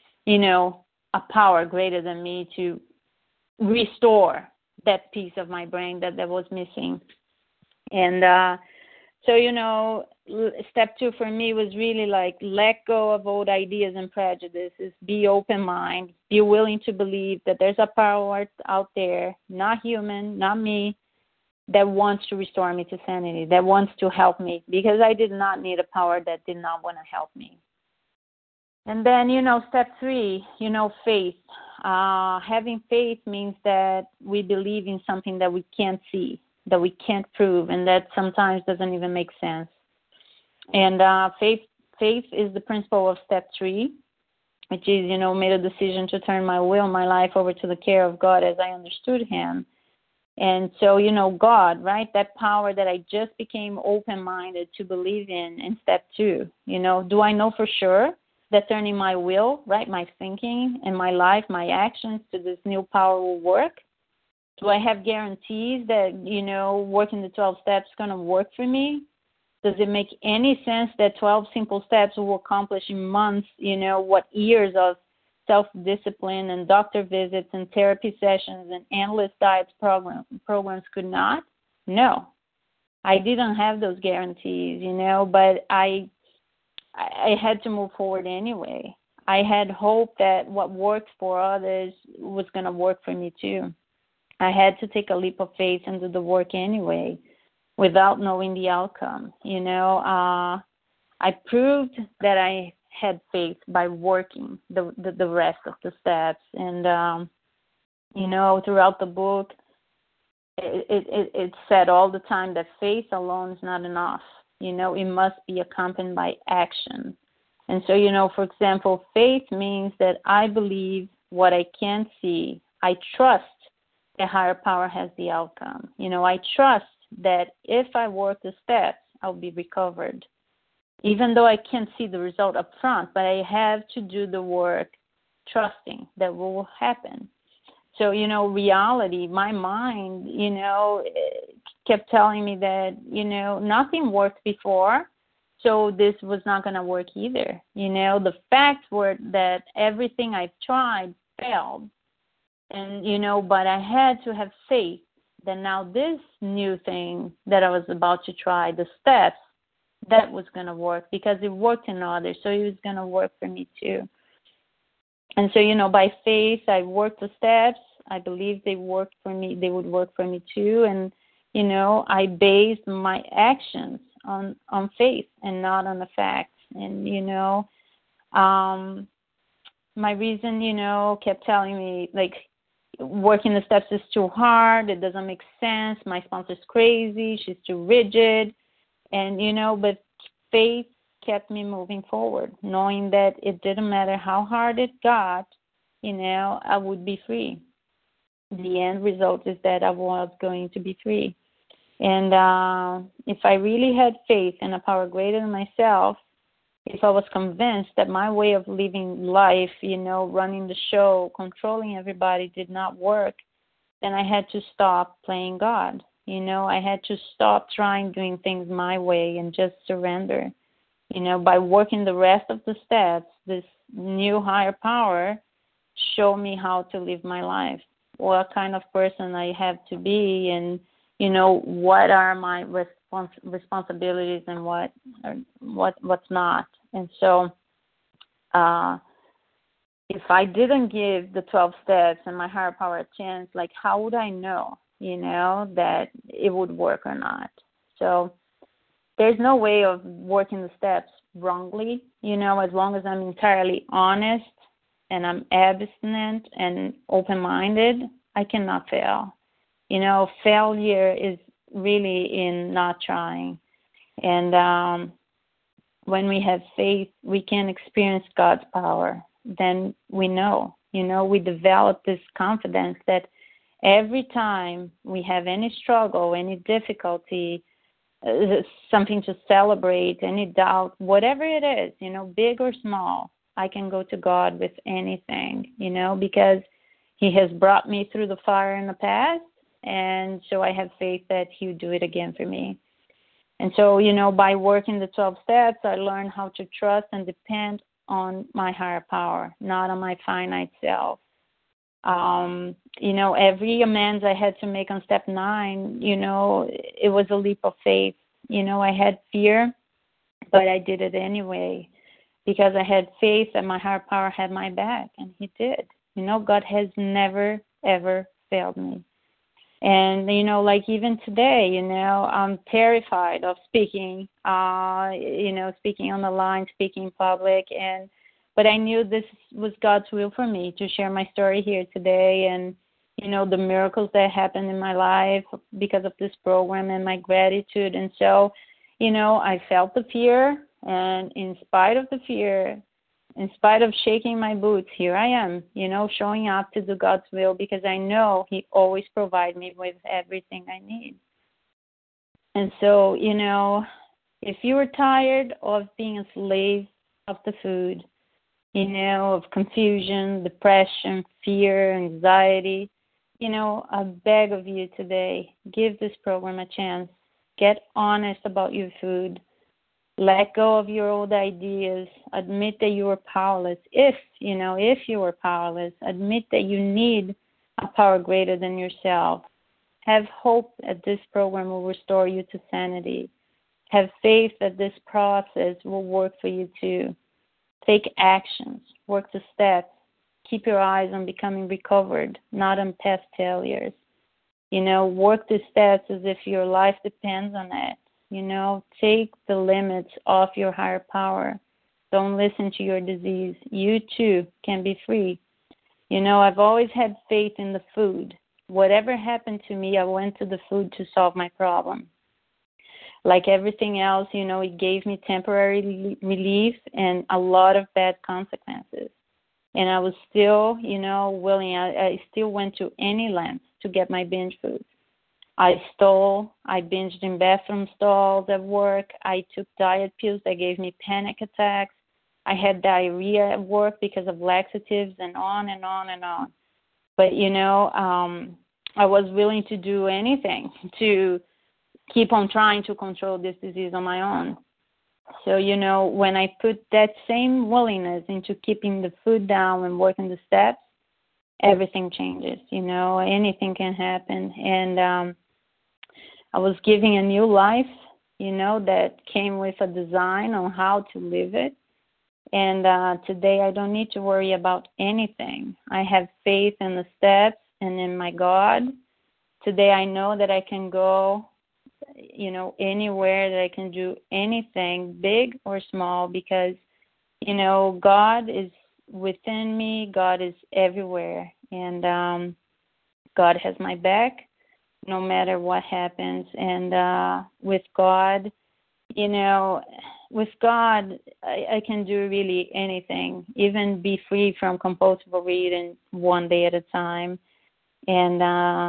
a power greater than me to restore that piece of my brain that was missing. And so, step 2 for me was really like let go of old ideas and prejudices, be open-minded, be willing to believe that there's a power out there, not human, not me, that wants to restore me to sanity, that wants to help me, because I did not need a power that did not want to help me. And then, step 3, faith. Having faith means that we believe in something that we can't see, that we can't prove, and that sometimes doesn't even make sense. And faith is the principle of step 3, which is, made a decision to turn my will, my life over to the care of God as I understood Him. And so, God, right, that power that I just became open-minded to believe in step 2. Do I know for sure that turning my will, right, my thinking and my life, my actions to this new power will work? Do I have guarantees that, working the 12 steps is going to work for me? Does it make any sense that 12 simple steps will accomplish in months, what years of self-discipline and doctor visits and therapy sessions and endless diet programs could not? No. I didn't have those guarantees, but I had to move forward anyway. I had hope that what works for others was going to work for me too. I had to take a leap of faith and do the work anyway without knowing the outcome. I proved that I had faith by working the rest of the steps. And, throughout the book, it said all the time that faith alone is not enough. It must be accompanied by action. And so, for example, faith means that I believe what I can't see. I trust the higher power has the outcome. I trust that if I work the steps, I'll be recovered. Even though I can't see the result up front, but I have to do the work trusting that will happen. So, reality, my mind, kept telling me that, nothing worked before, so this was not going to work either. The facts were that everything I tried failed. And, but I had to have faith that now this new thing that I was about to try, the steps, that was going to work because it worked in others, so it was going to work for me too. And so, by faith, I worked the steps. I believed they worked for me. They would work for me too. And, I based my actions on faith and not on the facts. And, my reason, kept telling me, like, working the steps is too hard. It doesn't make sense. My sponsor's crazy. She's too rigid. And, but faith kept me moving forward, knowing that it didn't matter how hard it got, I would be free. The end result is that I was going to be free. And if I really had faith in a power greater than myself, if I was convinced that my way of living life, running the show, controlling everybody did not work, then I had to stop playing God. I had to stop trying doing things my way and just surrender. By working the rest of the steps, this new higher power showed me how to live my life, what kind of person I have to be, and, what are my responsibilities and what's not. And so if I didn't give the 12 steps and my higher power a chance, like, how would I know, that it would work or not? So there's no way of working the steps wrongly, as long as I'm entirely honest and I'm abstinent and open-minded, I cannot fail. Failure is really in not trying. And when we have faith, we can experience God's power. Then we know, we develop this confidence that every time we have any struggle, any difficulty, something to celebrate, any doubt, whatever it is, big or small, I can go to God with anything, because He has brought me through the fire in the past, and so I have faith that He'll do it again for me. And so, by working the 12 steps, I learned how to trust and depend on my higher power, not on my finite self. Every amends I had to make on step 9, it was a leap of faith. I had fear, but I did it anyway because I had faith that my higher power had my back, and He did. God has never, ever failed me. And, like even today, I'm terrified of speaking, speaking on the line, speaking in public. But I knew this was God's will for me to share my story here today and, the miracles that happened in my life because of this program and my gratitude. And so, I felt the fear, and in spite of the fear, in spite of shaking my boots, here I am, showing up to do God's will because I know He always provides me with everything I need. And so, if you are tired of being a slave of the food, of confusion, depression, fear, anxiety, I beg of you today, give this program a chance. Get honest about your food. Let go of your old ideas. Admit that you are powerless. If you are powerless, admit that you need a power greater than yourself. Have hope that this program will restore you to sanity. Have faith that this process will work for you too. Take actions. Work the steps. Keep your eyes on becoming recovered, not on past failures. Work the steps as if your life depends on it. Take the limits off your higher power. Don't listen to your disease. You too can be free. I've always had faith in the food. Whatever happened to me, I went to the food to solve my problem. Like everything else, it gave me temporary relief and a lot of bad consequences. And I was still, willing. I still went to any length to get my binge foods. I stole, I binged in bathroom stalls at work, I took diet pills that gave me panic attacks, I had diarrhea at work because of laxatives, and on and on and on. But, I was willing to do anything to keep on trying to control this disease on my own. So, when I put that same willingness into keeping the food down and working the steps, everything changes, anything can happen. And I was giving a new life, that came with a design on how to live it. And today I don't need to worry about anything. I have faith in the steps and in my God. Today I know that I can go, anywhere, that I can do anything, big or small, because, God is within me. God is everywhere. And God has my back no matter what happens. And with God, with God, I can do really anything, even be free from compulsive overeating one day at a time. And,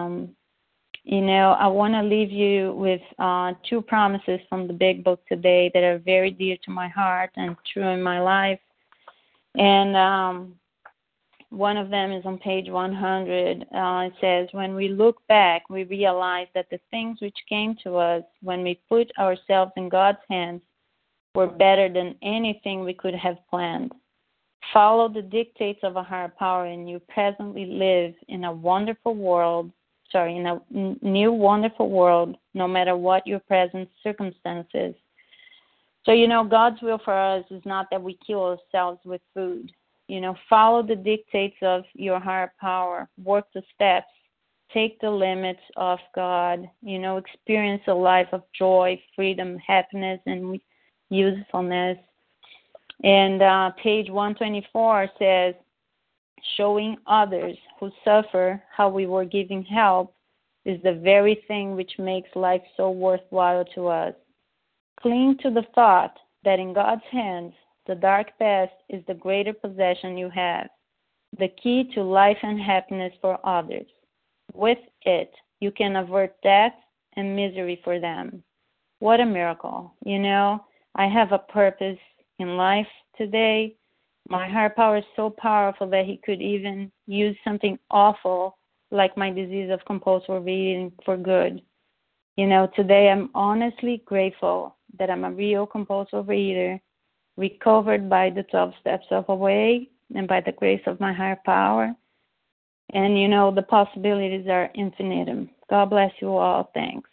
I want to leave you with 2 promises from the Big Book today that are very dear to my heart and true in my life. And one of them is on page 100. It says, when we look back, we realize that the things which came to us when we put ourselves in God's hands were better than anything we could have planned. Follow the dictates of a higher power, and you presently live in a wonderful world, in a new wonderful world, no matter what your present circumstances. So, God's will for us is not that we kill ourselves with food. Follow the dictates of your higher power, work the steps, take the limits of God, experience a life of joy, freedom, happiness, and usefulness. And page 124 says, showing others who suffer how we were giving help is the very thing which makes life so worthwhile to us. Cling to the thought that in God's hands, the dark past is the greater possession you have, the key to life and happiness for others. With it, you can avert death and misery for them. What a miracle. I have a purpose in life today. My higher power is so powerful that he could even use something awful like my disease of compulsive overeating for good. Today I'm honestly grateful that I'm a real compulsive overeater, recovered by the 12 steps of OA and by the grace of my higher power. And, the possibilities are infinitum. God bless you all. Thanks.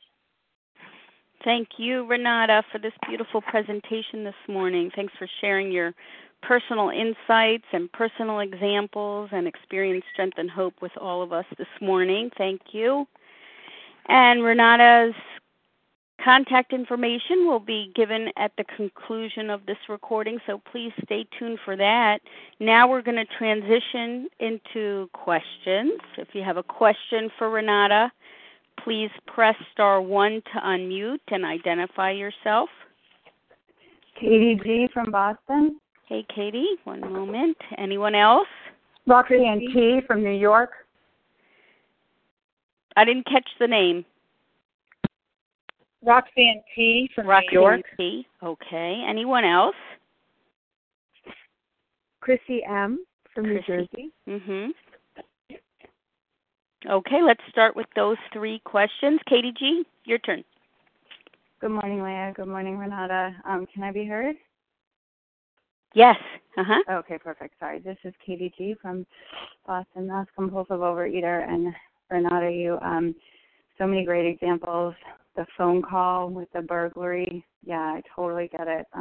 Thank you, Renata, for this beautiful presentation this morning. Thanks for sharing your personal insights and personal examples and experience, strength, and hope with all of us this morning. Thank you. And Renata's contact information will be given at the conclusion of this recording, so please stay tuned for that. Now we're going to transition into questions. If you have a question for Renata, please press *1 to unmute and identify yourself. Katie G. from Boston. Hey, Katie, one moment. Anyone else? Roxanne T. from New York. I didn't catch the name. Roxanne T. from Roxanne New York. T. Okay. Anyone else? Chrissy M. from New Jersey. Mm-hmm. Okay, let's start with those 3 questions. Katie G., your turn. Good morning, Leah. Good morning, Renata. Can I be heard? Yes. Okay, perfect. Sorry. This is Katie G. from Boston, Mass. Compulsive Overeater. And Renata, you, so many great examples. The phone call with the burglary. Yeah, I totally get it.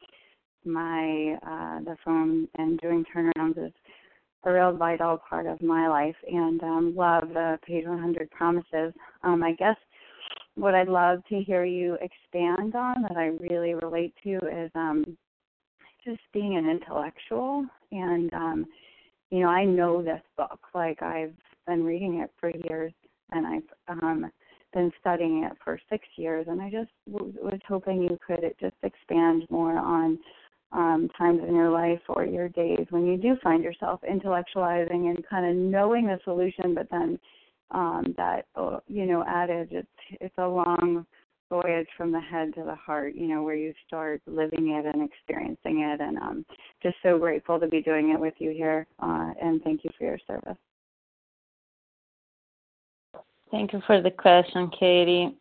The phone and doing turnarounds is a real vital part of my life, and love the page 100 promises. I guess what I'd love to hear you expand on that I really relate to is just being an intellectual. And, I know this book. Like, I've been reading it for years, and I've been studying it for 6 years, and I just was hoping you could just expand more on times in your life or your days when you do find yourself intellectualizing and kind of knowing the solution, but then that adage, it's a long voyage from the head to the heart, where you start living it and experiencing it. And just so grateful to be doing it with you here. And thank you for your service. Thank you for the question, Katie.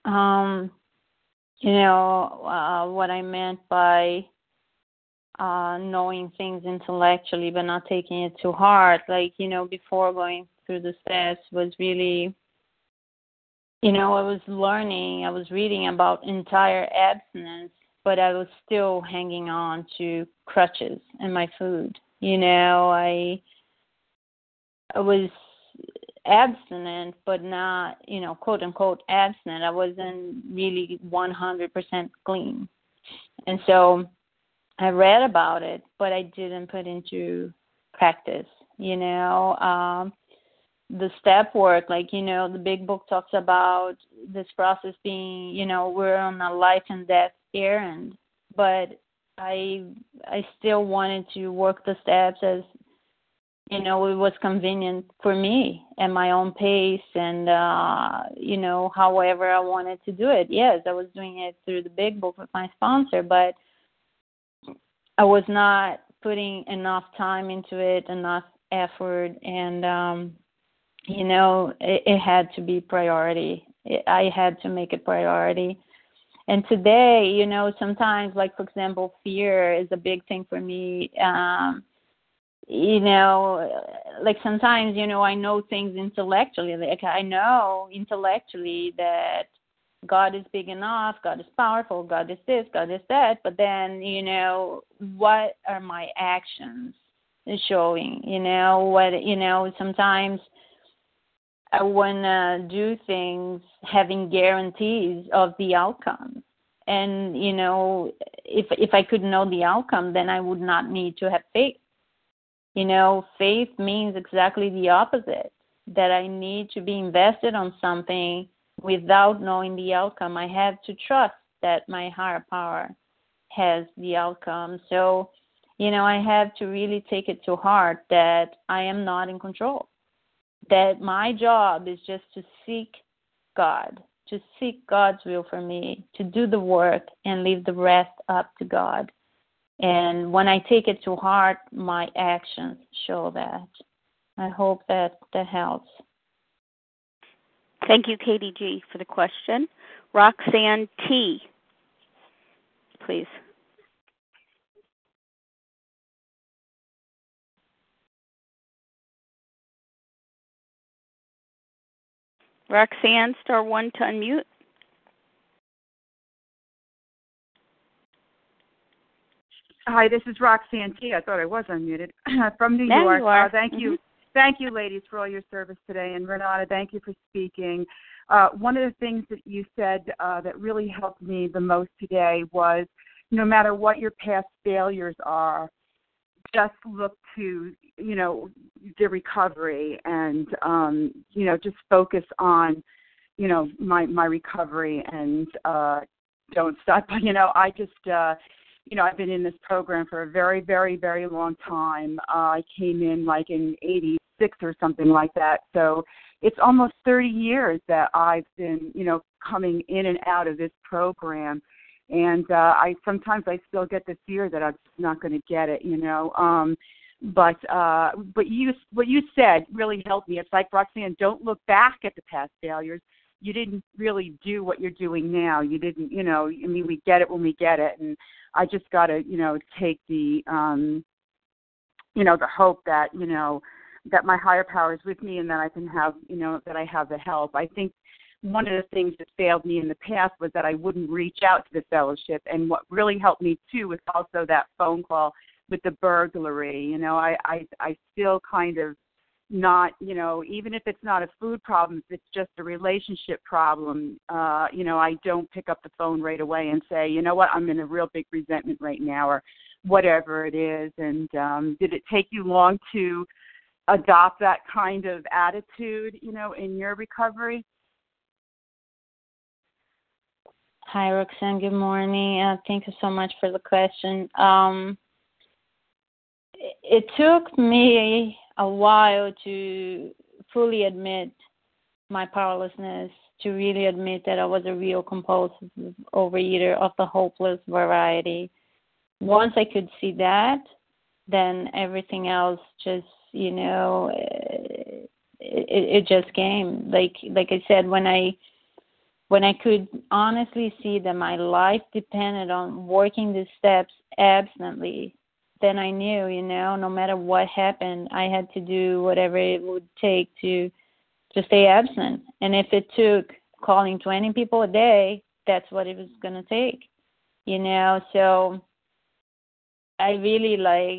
What I meant by knowing things intellectually but not taking it too hard, before going through the steps was really, I was reading about entire abstinence, but I was still hanging on to crutches in my food. I was abstinent, but not, quote unquote abstinent. I wasn't really 100% clean. And so I read about it, but I didn't put into practice, the step work, the big book talks about this process being, we're on a life and death errand, but I still wanted to work the steps as, it was convenient for me at my own pace and, however I wanted to do it. Yes, I was doing it through the big book with my sponsor, but I was not putting enough time into it, enough effort, and, it had to be priority. I had to make it priority. And today, sometimes, for example, fear is a big thing for me. Sometimes, I know things intellectually. I know intellectually that God is big enough, God is powerful, God is this, God is that. But then, what are my actions showing? Sometimes I want to do things having guarantees of the outcome. And, if I could know the outcome, then I would not need to have faith. Faith means exactly the opposite, that I need to be invested on something without knowing the outcome. I have to trust that my higher power has the outcome. So, I have to really take it to heart that I am not in control, that my job is just to seek God, to seek God's will for me, to do the work and leave the rest up to God. And when I take it to heart, my actions show that. I hope that helps. Thank you, Katie G., for the question. Roxanne T., please. Roxanne, star 1 to unmute. Hi, this is Roxanne T. I thought I was unmuted. From New Now York. you are. Thank you. Thank you, ladies, for all your service today. And Renata, thank you for speaking. One of the things that you said that really helped me the most today was no matter what your past failures are, just look to, the recovery and, just focus on, my recovery and don't stop. I just, I've been in this program for a very, very, very long time. I came in in 86 or something like that. So it's almost 30 years that I've been, coming in and out of this program. And sometimes I still get the fear that I'm just not going to get it, But what you said really helped me. It's like, Roxanne, don't look back at the past failures. You didn't really do what you're doing now. You didn't, we get it when we get it. And I just got to, take the, the hope that, that my higher power is with me and that I can have, that I have the help. I think one of the things that failed me in the past was that I wouldn't reach out to the fellowship. And what really helped me, too, was also that phone call with the burglary. I still kind of not, even if it's not a food problem, if it's just a relationship problem, I don't pick up the phone right away and say, you know what, I'm in a real big resentment right now or whatever it is. And did it take you long to adopt that kind of attitude, in your recovery? Hi, Roxanne. Good morning. Thank you so much for the question. It took me a while to fully admit my powerlessness to really admit that I was a real compulsive overeater of the hopeless variety. Once I could see that, then everything else just, it just came. Like I said, when I could honestly see that my life depended on working the steps abstinently, then I knew, no matter what happened, I had to do whatever it would take to stay abstinent. And if it took calling 20 people a day, that's what it was going to take, So I really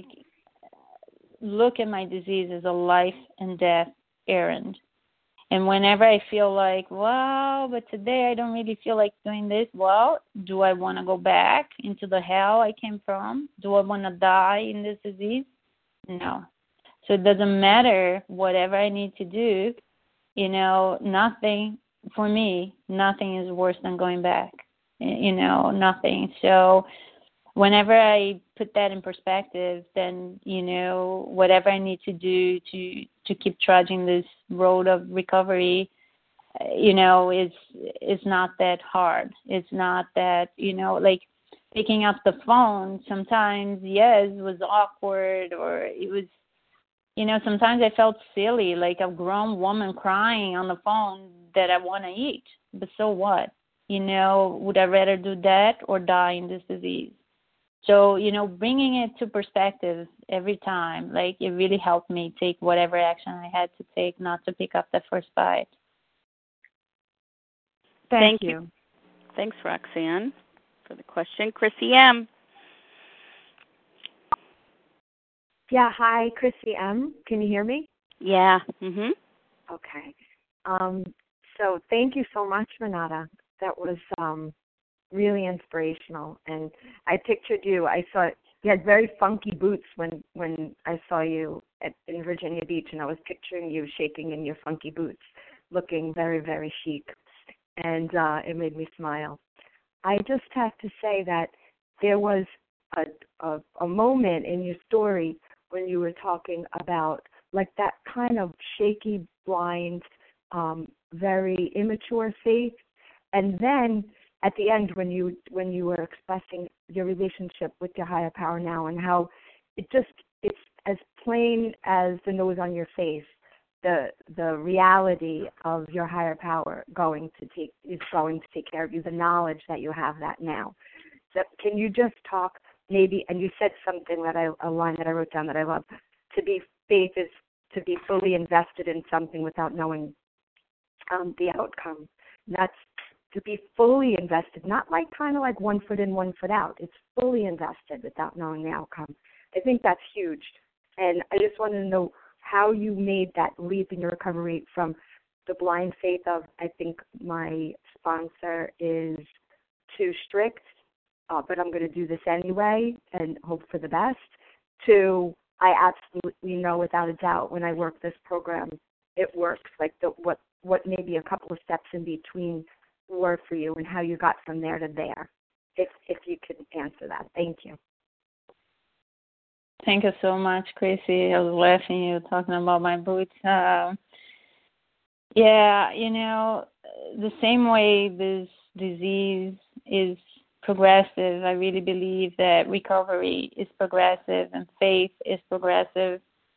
look at my disease as a life and death errand. And whenever I feel like, well, but today I don't really feel like doing this, well, do I want to go back into the hell I came from? Do I want to die in this disease? No. So it doesn't matter whatever I need to do, nothing, for me, nothing is worse than going back, nothing. So whenever I put that in perspective, then, whatever I need to do to keep trudging this road of recovery, is not that hard. It's not that, like picking up the phone sometimes, yes, was awkward, or it was, sometimes I felt silly, like a grown woman crying on the phone that I want to eat. But so what? Would I rather do that or die in this disease? So, bringing it to perspective every time, it really helped me take whatever action I had to take not to pick up the first bite. Thank you. Thanks, Roxanne, for the question. Chrissy M. Yeah, hi, Chrissy M. Can you hear me? Yeah. Mhm. Okay. So thank you so much, Renata. That was really inspirational. And I pictured you. I saw you had very funky boots when I saw you in Virginia Beach, and I was picturing you shaking in your funky boots, looking very, very chic. And it made me smile. I just have to say that there was a moment in your story when you were talking about that kind of shaky, blind, very immature faith, and then at the end when you were expressing your relationship with your higher power now, and how it's as plain as the nose on your face, the reality of your higher power is going to take care of you, the knowledge that you have that now. So can you just talk maybe, and you said something a line that I wrote down that I love, faith is to be fully invested in something without knowing the outcome. That's to be fully invested, not kind of like 1 foot in, 1 foot out. It's fully invested without knowing the outcome. I think that's huge. And I just wanted to know how you made that leap in your recovery from the blind faith of, I think my sponsor is too strict, but I'm going to do this anyway and hope for the best, to I absolutely know without a doubt when I work this program, it works. What maybe a couple of steps in between were for you, and how you got from there to there, if you could answer that. Thank you. Thank you so much, Chrissy. I was laughing you talking about my boots. Yeah, the same way this disease is progressive, I really believe that recovery is progressive and faith is progressive.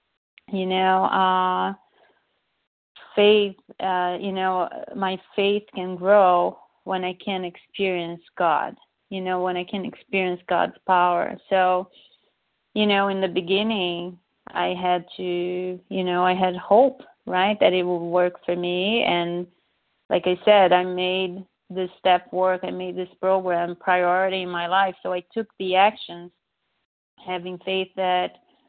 Faith, my faith can grow when I can experience God, when I can experience God's power. So, in the beginning, I had to, I had hope, right, that it would work for me. And like I said, I made this step work. I made this program priority in my life. So I took the actions, having faith that,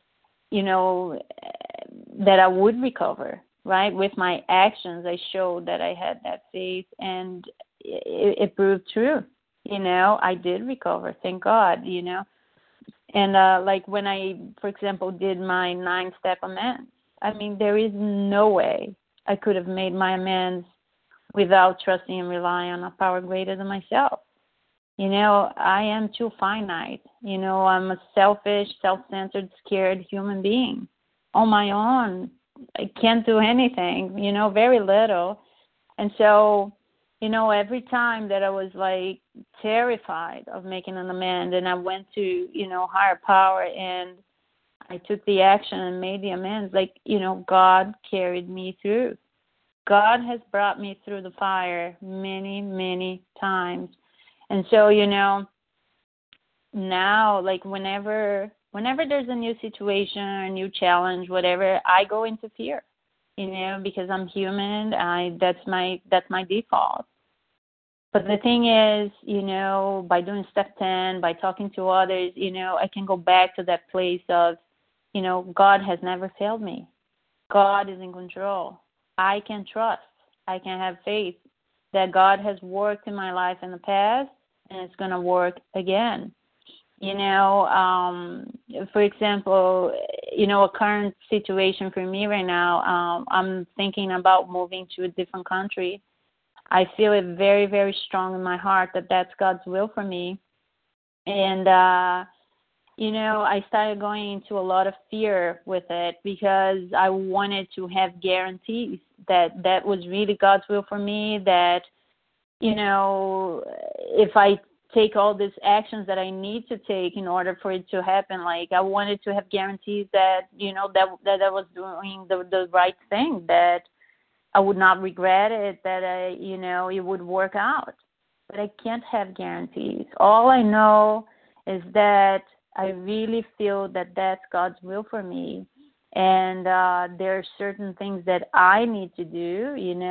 that I would recover, right? With my actions, I showed that I had that faith, and it proved true. I did recover, thank God, And when I, for example, did my 9-step amends, there is no way I could have made my amends without trusting and relying on a power greater than myself. I am too finite. I'm a selfish, self-centered, scared human being. On my own, I can't do anything, very little. And so every time that I was like terrified of making an amend, and I went to, higher power, and I took the action and made the amends, God carried me through. God has brought me through the fire many, many times. And so, now, like whenever there's a new situation or a new challenge, whatever, I go into fear, because I'm human. That's my default. But the thing is, by doing step 10, by talking to others, I can go back to that place of, God has never failed me. God is in control. I can trust. I can have faith that God has worked in my life in the past, and it's going to work again. For example, a current situation for me right now, I'm thinking about moving to a different country. I feel it very, very strong in my heart that that's God's will for me. And, I started going into a lot of fear with it because I wanted to have guarantees that that was really God's will for me, that, if I take all these actions that I need to take in order for it to happen, like I wanted to have guarantees that, that I was doing the right thing, that I would not regret it, that it would work out. But I can't have guarantees. All I know is that I really feel that that's God's will for me. And there are certain things that I need to do,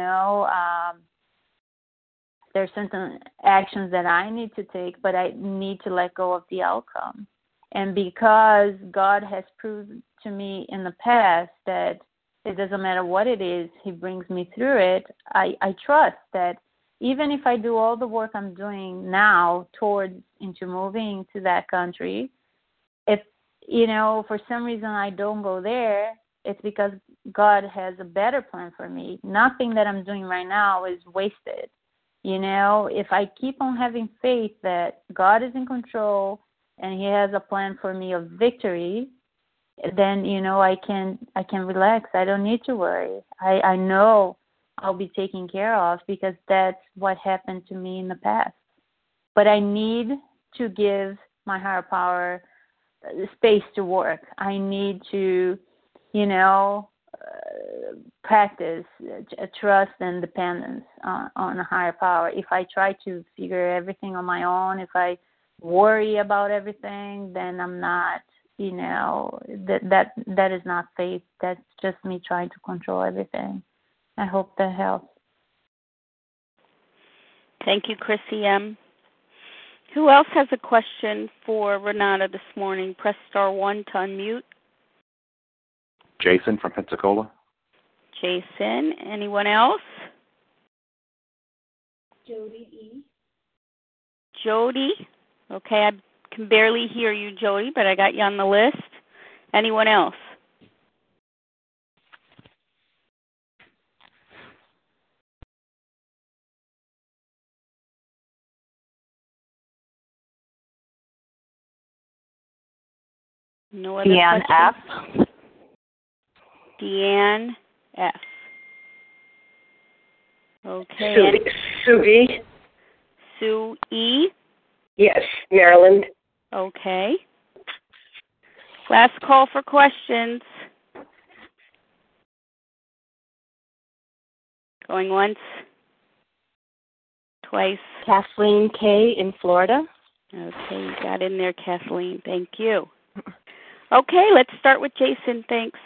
there are certain actions that I need to take, but I need to let go of the outcome. And because God has proved to me in the past that it doesn't matter what it is, He brings me through it, I trust that even if I do all the work I'm doing now into moving to that country, if, for some reason I don't go there, it's because God has a better plan for me. Nothing that I'm doing right now is wasted. If I keep on having faith that God is in control and He has a plan for me of victory, then, I can relax. I don't need to worry. I know I'll be taken care of because that's what happened to me in the past. But I need to give my higher power space to work. I need to, practice trust and dependence on a higher power. If I try to figure everything on my own, if I worry about everything, then I'm not, that is not faith. That's just me trying to control everything. I hope that helps. Thank you, Chrissy M. Who else has a question for Renata this morning? Press star 1 to unmute. Jason from Pensacola. Jason. Anyone else? Jody E. Jody. Okay, I can barely hear you, Jody, but I got you on the list. Anyone else? No other Deanne questions? F. Deanne F. Okay. Sue E. Sue E. Yes, Maryland. Okay. Last call for questions. Going once. Twice. Kathleen K. in Florida. Okay, you got in there, Kathleen. Thank you. Okay, let's start with Jason. Thanks.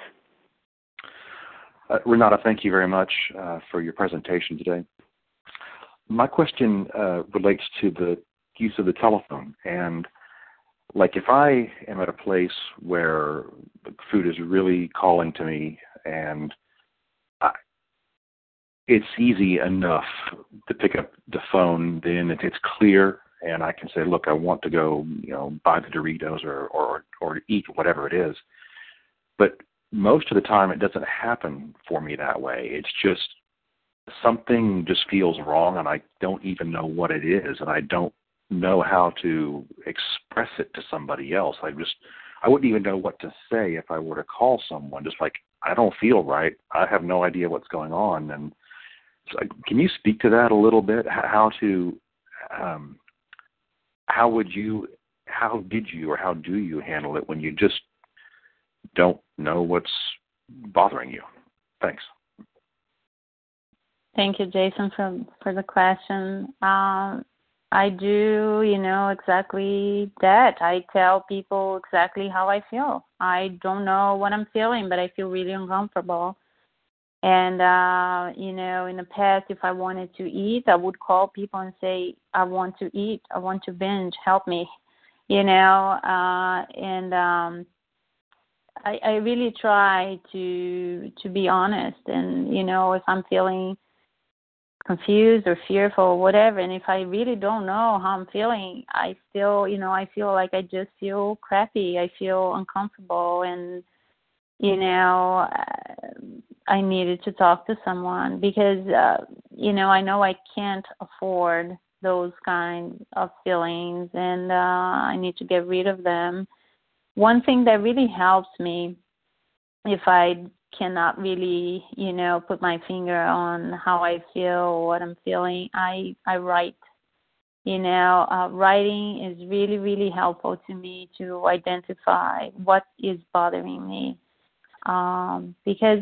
Renata, thank you very much for your presentation today. My question relates to the use of the telephone. And like if I am at a place where food is really calling to me and it's easy enough to pick up the phone, then it's clear and I can say, look, I want to go, buy the Doritos or eat whatever it is. But most of the time it doesn't happen for me that way. It's just something just feels wrong and I don't even know what it is and I don't know how to express it to somebody else. I wouldn't even know what to say if I were to call someone, just like, I don't feel right. I have no idea what's going on. And Can you speak to that a little bit? How do you handle it when you just don't know what's bothering you? Thanks. Thank you, Jason, for the question. I do, exactly that. I tell people exactly how I feel. I don't know what I'm feeling, but I feel really uncomfortable. And, in the past, if I wanted to eat, I would call people and say, I want to eat. I want to binge. Help me, I really try to be honest. And, if I'm feeling confused or fearful or whatever, and if I really don't know how I'm feeling, I still, I feel like I just feel crappy. I feel uncomfortable, and I needed to talk to someone because I know I can't afford those kinds of feelings, and I need to get rid of them. One thing that really helps me, if I cannot really, put my finger on how I feel or what I'm feeling, I write. Writing is really, really helpful to me to identify what is bothering me. Because,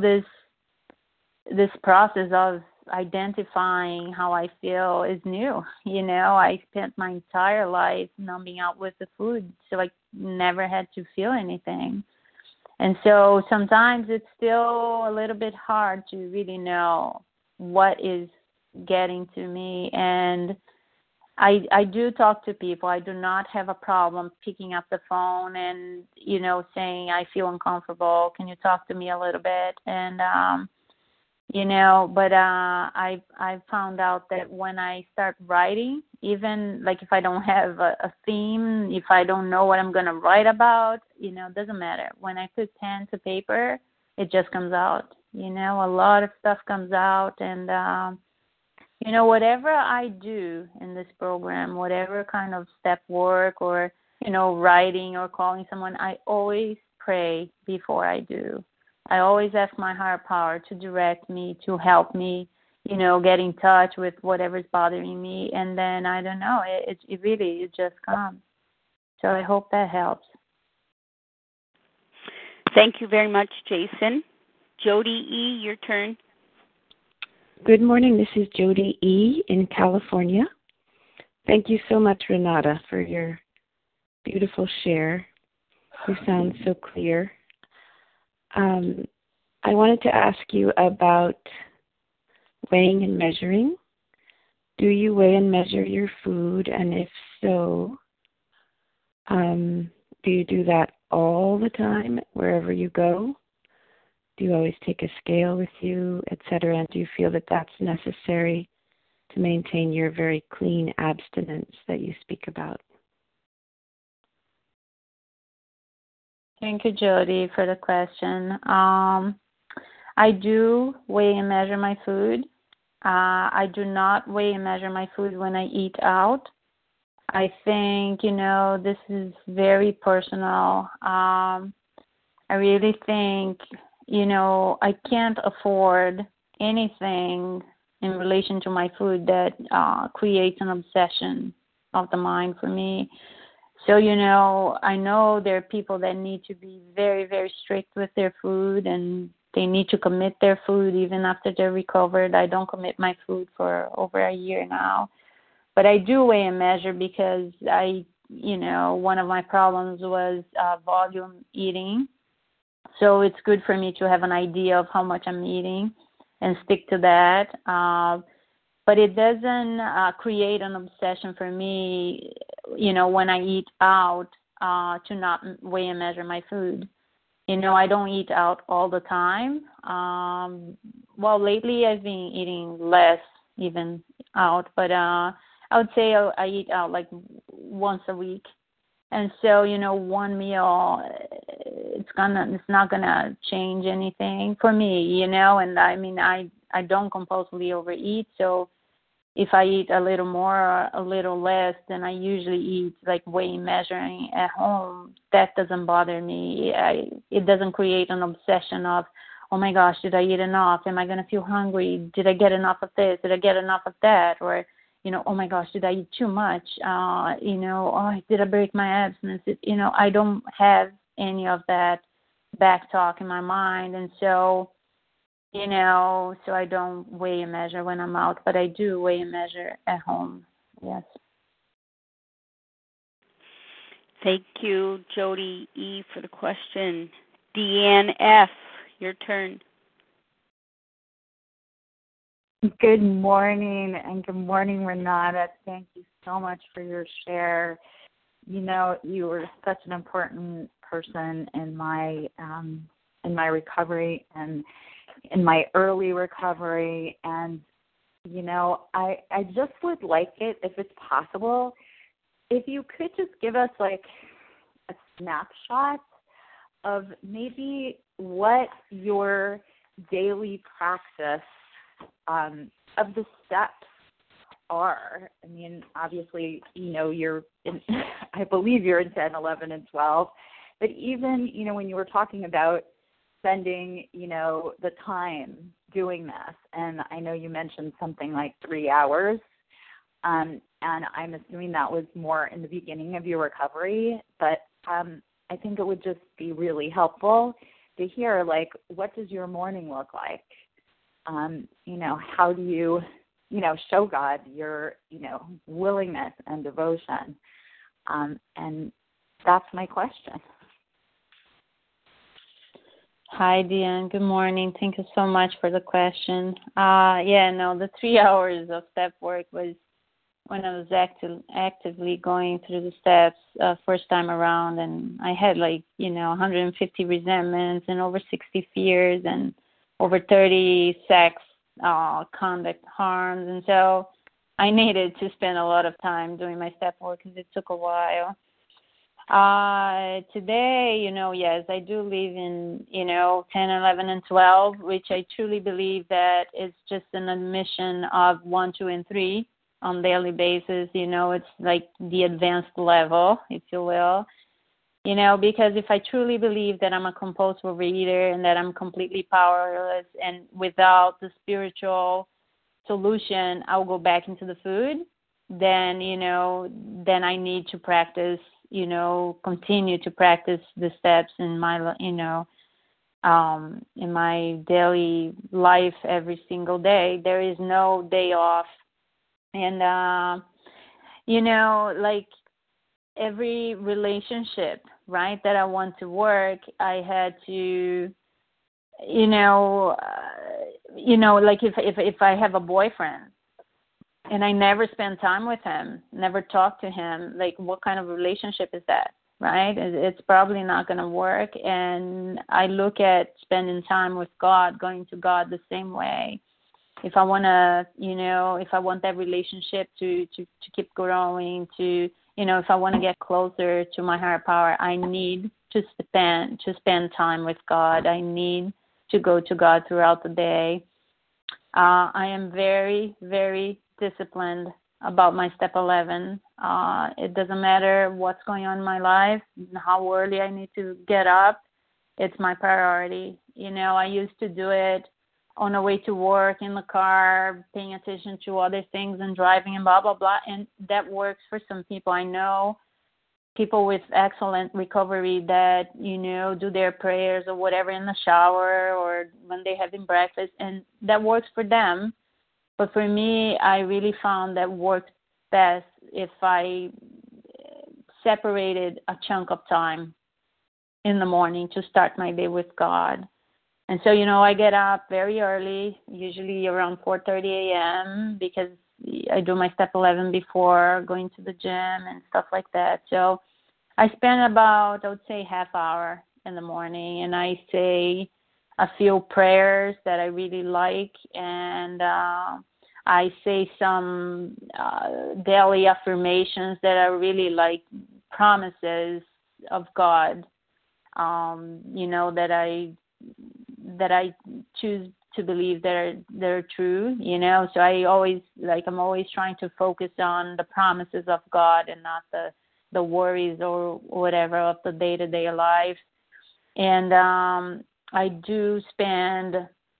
this process of identifying how I feel is new. I spent my entire life numbing out with the food, so I never had to feel anything. And so sometimes it's still a little bit hard to really know what is getting to me. And I do talk to people. I do not have a problem picking up the phone and, saying, I feel uncomfortable. Can you talk to me a little bit? And, but I found out that when I start writing, even like if I don't have a theme, if I don't know what I'm going to write about, it doesn't matter. When I put pen to paper, it just comes out. A lot of stuff comes out. And, whatever I do in this program, whatever kind of step work or, writing or calling someone, I always pray before I do. I always ask my higher power to direct me, to help me, get in touch with whatever's bothering me. And then, I don't know, it really just comes. So I hope that helps. Thank you very much, Jason. Jody E., your turn. Good morning. This is Jody E. in California. Thank you so much, Renata, for your beautiful share. You sound so clear. I wanted to ask you about weighing and measuring. Do you weigh and measure your food? And if so, do you do that all the time, wherever you go? Do you always take a scale with you, etc.? And do you feel that that's necessary to maintain your very clean abstinence that you speak about? Thank you, Jody, for the question. I do weigh and measure my food. I do not weigh and measure my food when I eat out. I think, this is very personal. I really think, I can't afford anything in relation to my food that creates an obsession of the mind for me. So, I know there are people that need to be very, very strict with their food, and they need to commit their food even after they're recovered. I don't commit my food for over a year now. But I do weigh and measure because one of my problems was volume eating. So it's good for me to have an idea of how much I'm eating and stick to that. But it doesn't create an obsession for me, when I eat out, to not weigh and measure my food. I don't eat out all the time. Lately I've been eating less even out, but I would say I eat out like once a week. And so, one meal, it's not gonna change anything for me, and I don't compulsively overeat. So if I eat a little more or a little less than I usually eat, like weighing, measuring at home, that doesn't bother me. It doesn't create an obsession of, oh my gosh, did I eat enough? Am I going to feel hungry? Did I get enough of this? Did I get enough of that? Or, oh my gosh, did I eat too much? Did I break my abstinence? I don't have any of that back talk in my mind. And so, so I don't weigh and measure when I'm out, but I do weigh and measure at home. Yes. Thank you, Jody E., for the question. Deanne F., your turn. Good morning, and good morning, Renata. Thank you so much for your share. You were such an important person in my recovery and in my early recovery. And, I just would like it, if it's possible, if you could just give us like a snapshot of maybe what your daily practice of the steps are. I mean, obviously, you're in, I believe you're in 10, 11, and 12, but even, when you were talking about spending, the time doing this, and I know you mentioned something like 3 hours, and I'm assuming that was more in the beginning of your recovery, but I think it would just be really helpful to hear, like, what does your morning look like? How do you, show God your, willingness and devotion? And that's my question. Hi, Deanne. Good morning. Thank you so much for the question. The 3 hours of step work was when I was actively going through the steps first time around, and I had 150 resentments and over 60 fears and over 30 sex conduct harms, and so I needed to spend a lot of time doing my step work because it took a while. Today, yes, I do live in, 10, 11, and 12, which I truly believe that it's just an admission of 1, 2, and 3 on daily basis. It's like the advanced level, if you will. Because if I truly believe that I'm a compulsive overeater and that I'm completely powerless and without the spiritual solution, I'll go back into the food, then I need to practice, continue to practice the steps in my, in my daily life every single day. There is no day off. And, every relationship, right, that I want to work, I had to, if I have a boyfriend and I never spend time with him, never talk to him, what kind of relationship is that, right? It's probably not going to work. And I look at spending time with God, going to God the same way. If I want to, if I want that relationship to keep growing, if I want to get closer to my higher power, I need to spend time with God. I need to go to God throughout the day. I am very, very disciplined about my step 11. It doesn't matter what's going on in my life, how early I need to get up. It's my priority. I used to do it on the way to work, in the car, paying attention to other things and driving and blah, blah, blah. And that works for some people. I know people with excellent recovery that, do their prayers or whatever in the shower or when they're having breakfast, and that works for them. But for me, I really found that worked best if I separated a chunk of time in the morning to start my day with God. And so, I get up very early, usually around 4:30 a.m. because I do my step 11 before going to the gym and stuff like that. So I spend about, I would say, half hour in the morning, and I say a few prayers that I really like, and I say some daily affirmations that I really like, promises of God, that I choose to believe they're true, So I'm always trying to focus on the promises of God and not the worries or whatever of the day-to-day life. And I do spend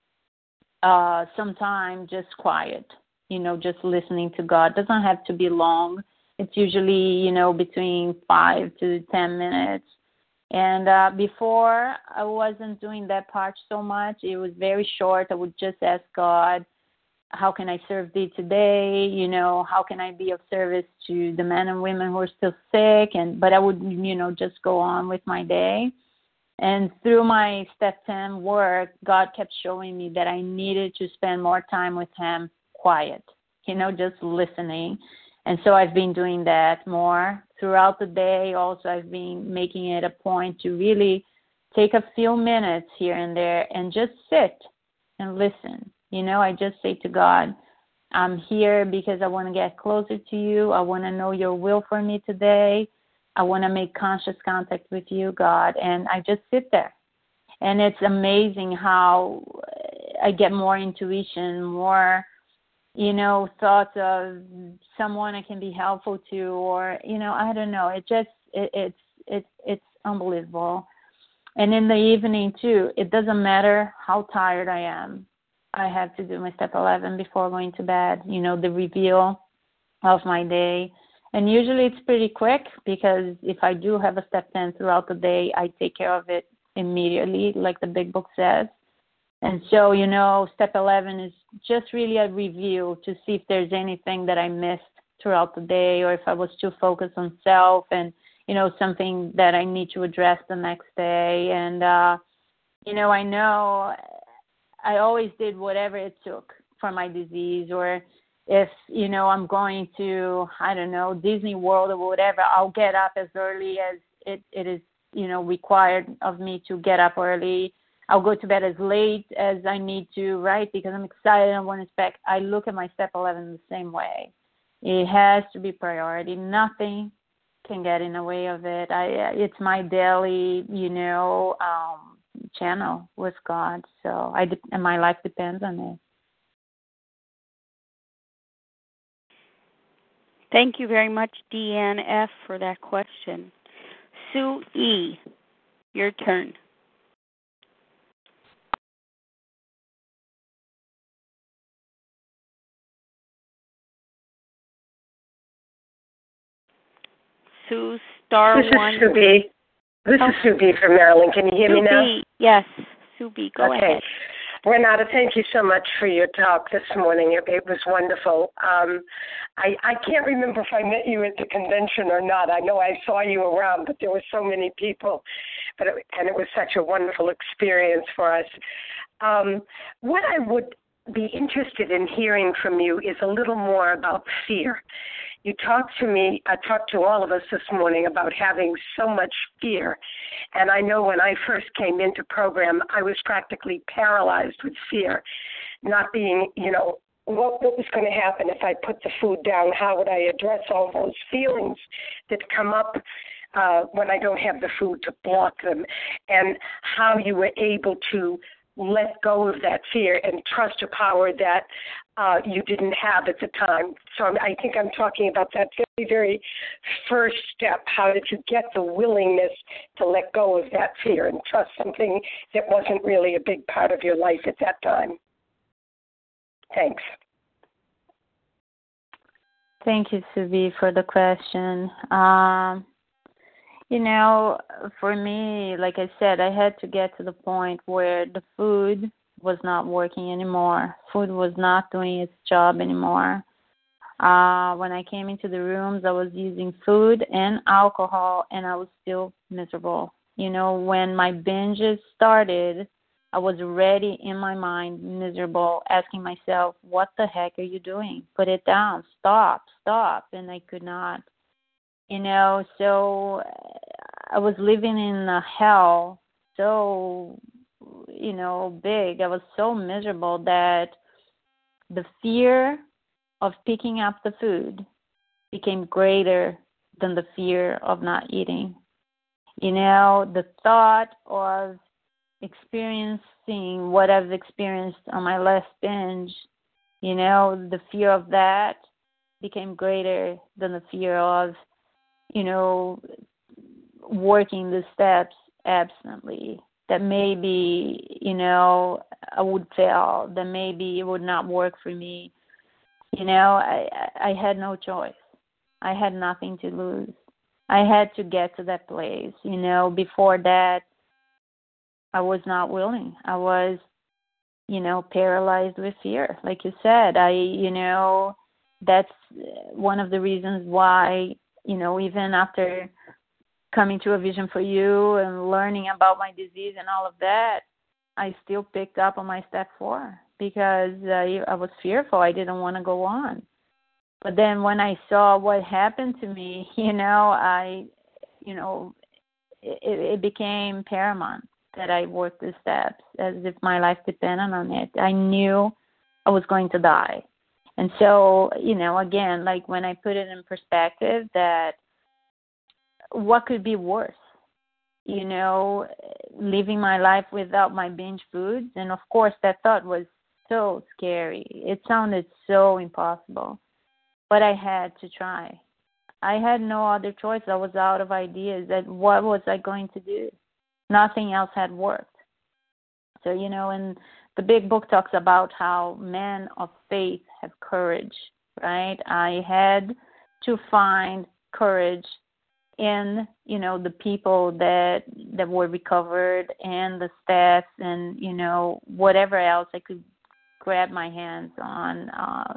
some time just quiet, just listening to God. It doesn't have to be long. It's usually, between 5 to 10 minutes. And before, I wasn't doing that part so much. It was very short. I would just ask God, how can I serve thee today? How can I be of service to the men and women who are still sick? But I would, just go on with my day. And through my Step 10 work, God kept showing me that I needed to spend more time with Him quiet, just listening. And so I've been doing that more throughout the day. Also, I've been making it a point to really take a few minutes here and there and just sit and listen. I just say to God, I'm here because I want to get closer to you. I want to know your will for me today. I want to make conscious contact with you, God. And I just sit there. And it's amazing how I get more intuition, more, thoughts of someone I can be helpful to, or, I don't know. It's unbelievable. And in the evening, too, it doesn't matter how tired I am. I have to do my Step 11 before going to bed, the reveal of my day. And usually it's pretty quick because if I do have a Step 10 throughout the day, I take care of it immediately, like the Big Book says. And so, Step 11 is just really a review to see if there's anything that I missed throughout the day, or if I was too focused on self and, something that I need to address the next day. And, I know I always did whatever it took for my disease, or if, I'm going to, I don't know, Disney World or whatever, I'll get up as early as it is, required of me to get up early. I'll go to bed as late as I need to, right? Because I'm excited. I want to expect. I look at my Step 11 the same way. It has to be priority. Nothing can get in the way of it. It's my daily, channel with God. So and my life depends on it. Thank you very much, Deanne F., for that question. Sue E., your turn. Sue, star this one. Is Sue B. This is Sue B. from Maryland. Can you hear me now? Sue B. Yes, Sue B. Go ahead. Renata, thank you so much for your talk this morning. It was wonderful. I can't remember if I met you at the convention or not. I know I saw you around, but there were so many people, and it was such a wonderful experience for us. What I would be interested in hearing from you is a little more about fear. You talked to all of us this morning about having so much fear. And I know when I first came into program, I was practically paralyzed with fear, not being, what was going to happen if I put the food down? How would I address all those feelings that come up when I don't have the food to block them? And how you were able to let go of that fear and trust a power that you didn't have at the time. So I think I'm talking about that very, very first step. How did you get the willingness to let go of that fear and trust something that wasn't really a big part of your life at that time? Thanks. Thank you, Subi, for the question. For me, like I said, I had to get to the point where the food was not working anymore. Food was not doing its job anymore. When I came into the rooms, I was using food and alcohol, and I was still miserable. When my binges started, I was already in my mind miserable, asking myself, what the heck are you doing? Put it down. Stop. And I could not. So I was living in a hell so, big. I was so miserable that the fear of picking up the food became greater than the fear of not eating. The thought of experiencing what I've experienced on my last binge, the fear of that became greater than the fear of, working the steps absently. that maybe, I would fail, that maybe it would not work for me. I had no choice. I had nothing to lose. I had to get to that place. Before that, I was not willing. I was, paralyzed with fear. Like you said, that's one of the reasons why, even after coming to A Vision for You and learning about my disease and all of that, I still picked up on my step 4 because I was fearful. I didn't want to go on. But then when I saw what happened to me, it became paramount that I worked the steps as if my life depended on it. I knew I was going to die. And so, again, like when I put it in perspective, that what could be worse? Living my life without my binge foods. And of course, that thought was so scary. It sounded so impossible. But I had to try. I had no other choice. I was out of ideas. That what was I going to do? Nothing else had worked. So, and the big book talks about how men of faith have courage, right? I had to find courage in, the people that were recovered and the steps and, whatever else I could grab my hands on,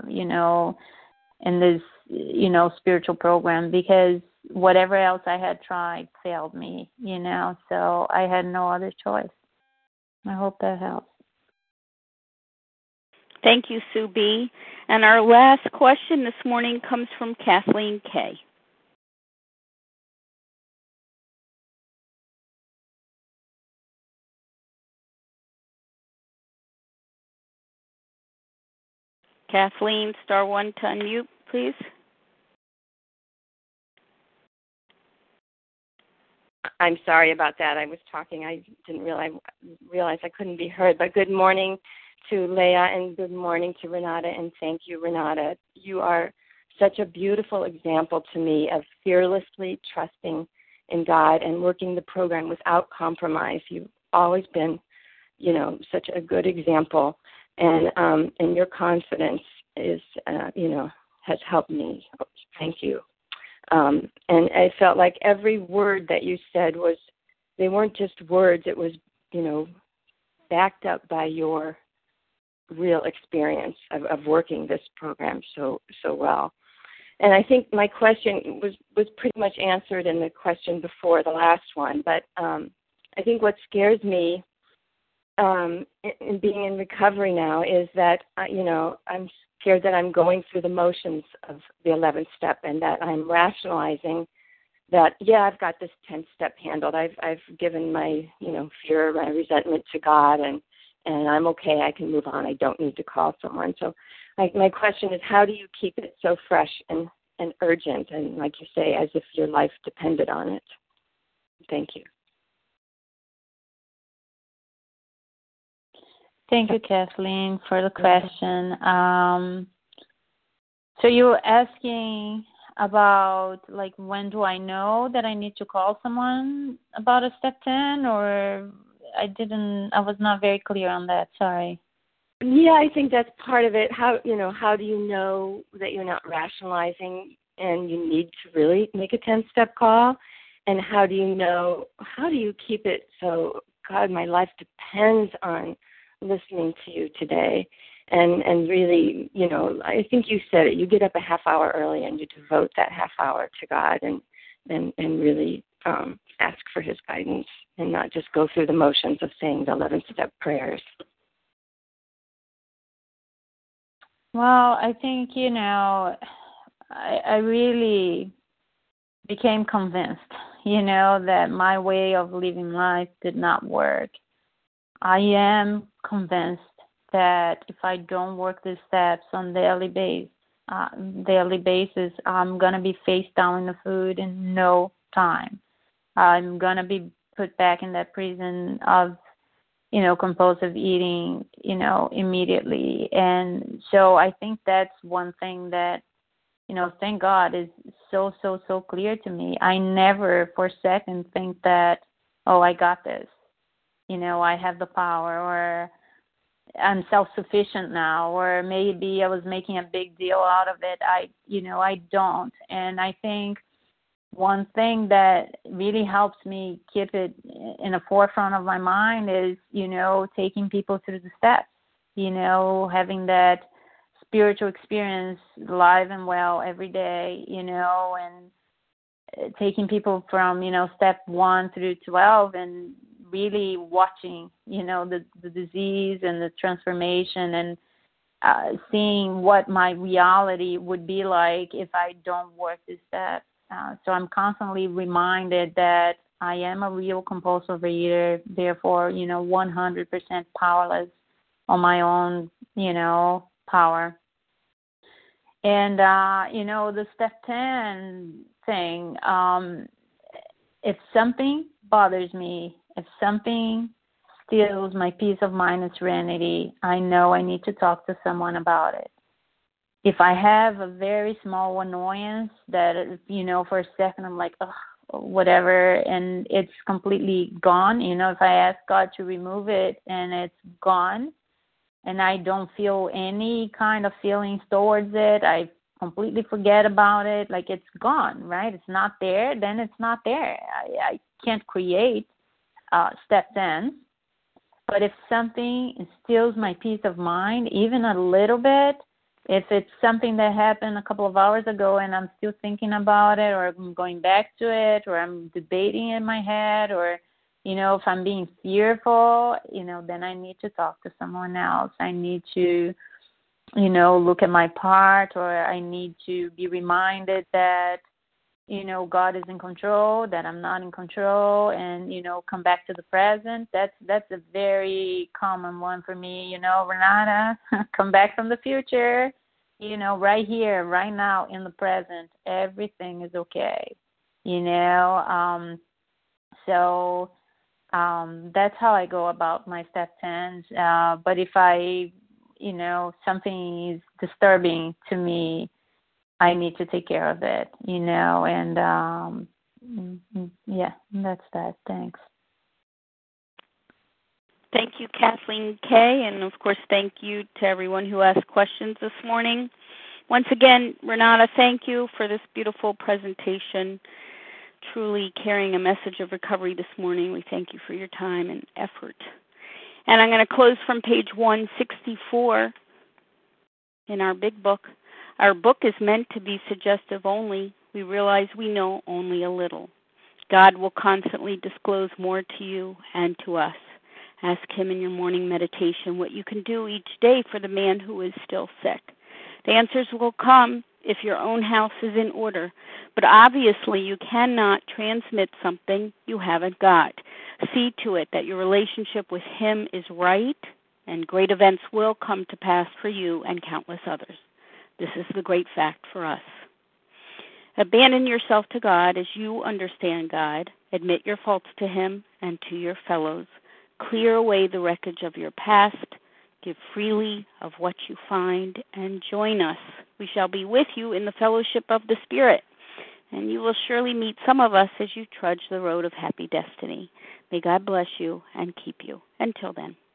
in this, spiritual program, because whatever else I had tried failed me, so I had no other choice. I hope that helps. Thank you, Sue B. And our last question this morning comes from Kathleen K. Kathleen, star 1 to unmute, please. I'm sorry about that. I was talking. I didn't realize I couldn't be heard. But good morning to Leah and good morning to Renata, and thank you, Renata. You are such a beautiful example to me of fearlessly trusting in God and working the program without compromise. You've always been, such a good example, and your confidence is, has helped me. Thank you. And I felt like every word that you said they weren't just words, it was, backed up by your real experience of working this program so well. And I think my question was pretty much answered in the question before the last one, but I think what scares me in being in recovery now is that, I'm scared that I'm going through the motions of the 11th step and that I'm rationalizing that, I've got this 10th step handled. I've given my, fear, my resentment to God, and I'm okay. I can move on. I don't need to call someone. So my question is, how do you keep it so fresh and urgent and, like you say, as if your life depended on it? Thank you. Thank you, Kathleen, for the question. So you were asking about, like, when do I know that I need to call someone about a step 10, or I was not very clear on that. Sorry. Yeah, I think that's part of it. How do you know that you're not rationalizing and you need to really make a 10-step call? And how do you keep it so, God, my life depends on listening to you today, and really, I think you said it. You get up a half hour early and you devote that half hour to God, and really ask for His guidance, and not just go through the motions of saying the 11-step prayers. Well, I think I really became convinced, that my way of living life did not work. I am convinced that if I don't work these steps on daily basis, I'm going to be face down in the food in no time. I'm going to be put back in that prison of, compulsive eating, immediately. And so I think that's one thing that, thank God is so, so, so clear to me. I never for a second think that, I got this. I have the power, or I'm self-sufficient now, or maybe I was making a big deal out of it. I don't. And I think one thing that really helps me keep it in the forefront of my mind is, taking people through the steps, having that spiritual experience live and well every day, and taking people from, step 1 through 12 and really watching, the disease and the transformation, and seeing what my reality would be like if I don't work this step. So I'm constantly reminded that I am a real compulsive reader, therefore, 100% powerless on my own, power. And, the step 10 thing, if something bothers me, if something steals my peace of mind and serenity, I know I need to talk to someone about it. If I have a very small annoyance that, for a second I'm like, ugh, whatever, and it's completely gone, if I ask God to remove it and it's gone, and I don't feel any kind of feelings towards it, I completely forget about it, like it's gone, right? It's not there, then it's not there. I can't create step 10. But if something steals my peace of mind, even a little bit, if it's something that happened a couple of hours ago and I'm still thinking about it, or I'm going back to it, or I'm debating in my head, or, if I'm being fearful, then I need to talk to someone else. I need to, look at my part, or I need to be reminded that, God is in control, that I'm not in control, and, come back to the present. That's a very common one for me, Renata, come back from the future, right here, right now, in the present, everything is okay, so that's how I go about my step 10s. But if I, something is disturbing to me, I need to take care of it, and yeah, that's that. Thanks. Thank you, Kathleen K., and of course, thank you to everyone who asked questions this morning. Once again, Renata, thank you for this beautiful presentation, truly carrying a message of recovery this morning. We thank you for your time and effort. And I'm going to close from page 164 in our big book. Our book is meant to be suggestive only. We realize we know only a little. God will constantly disclose more to you and to us. Ask him in your morning meditation what you can do each day for the man who is still sick. The answers will come if your own house is in order, but obviously you cannot transmit something you haven't got. See to it that your relationship with him is right, and great events will come to pass for you and countless others. This is the great fact for us. Abandon yourself to God as you understand God. Admit your faults to him and to your fellows. Clear away the wreckage of your past. Give freely of what you find, and join us. We shall be with you in the fellowship of the Spirit, and you will surely meet some of us as you trudge the road of happy destiny. May God bless you and keep you. Until then.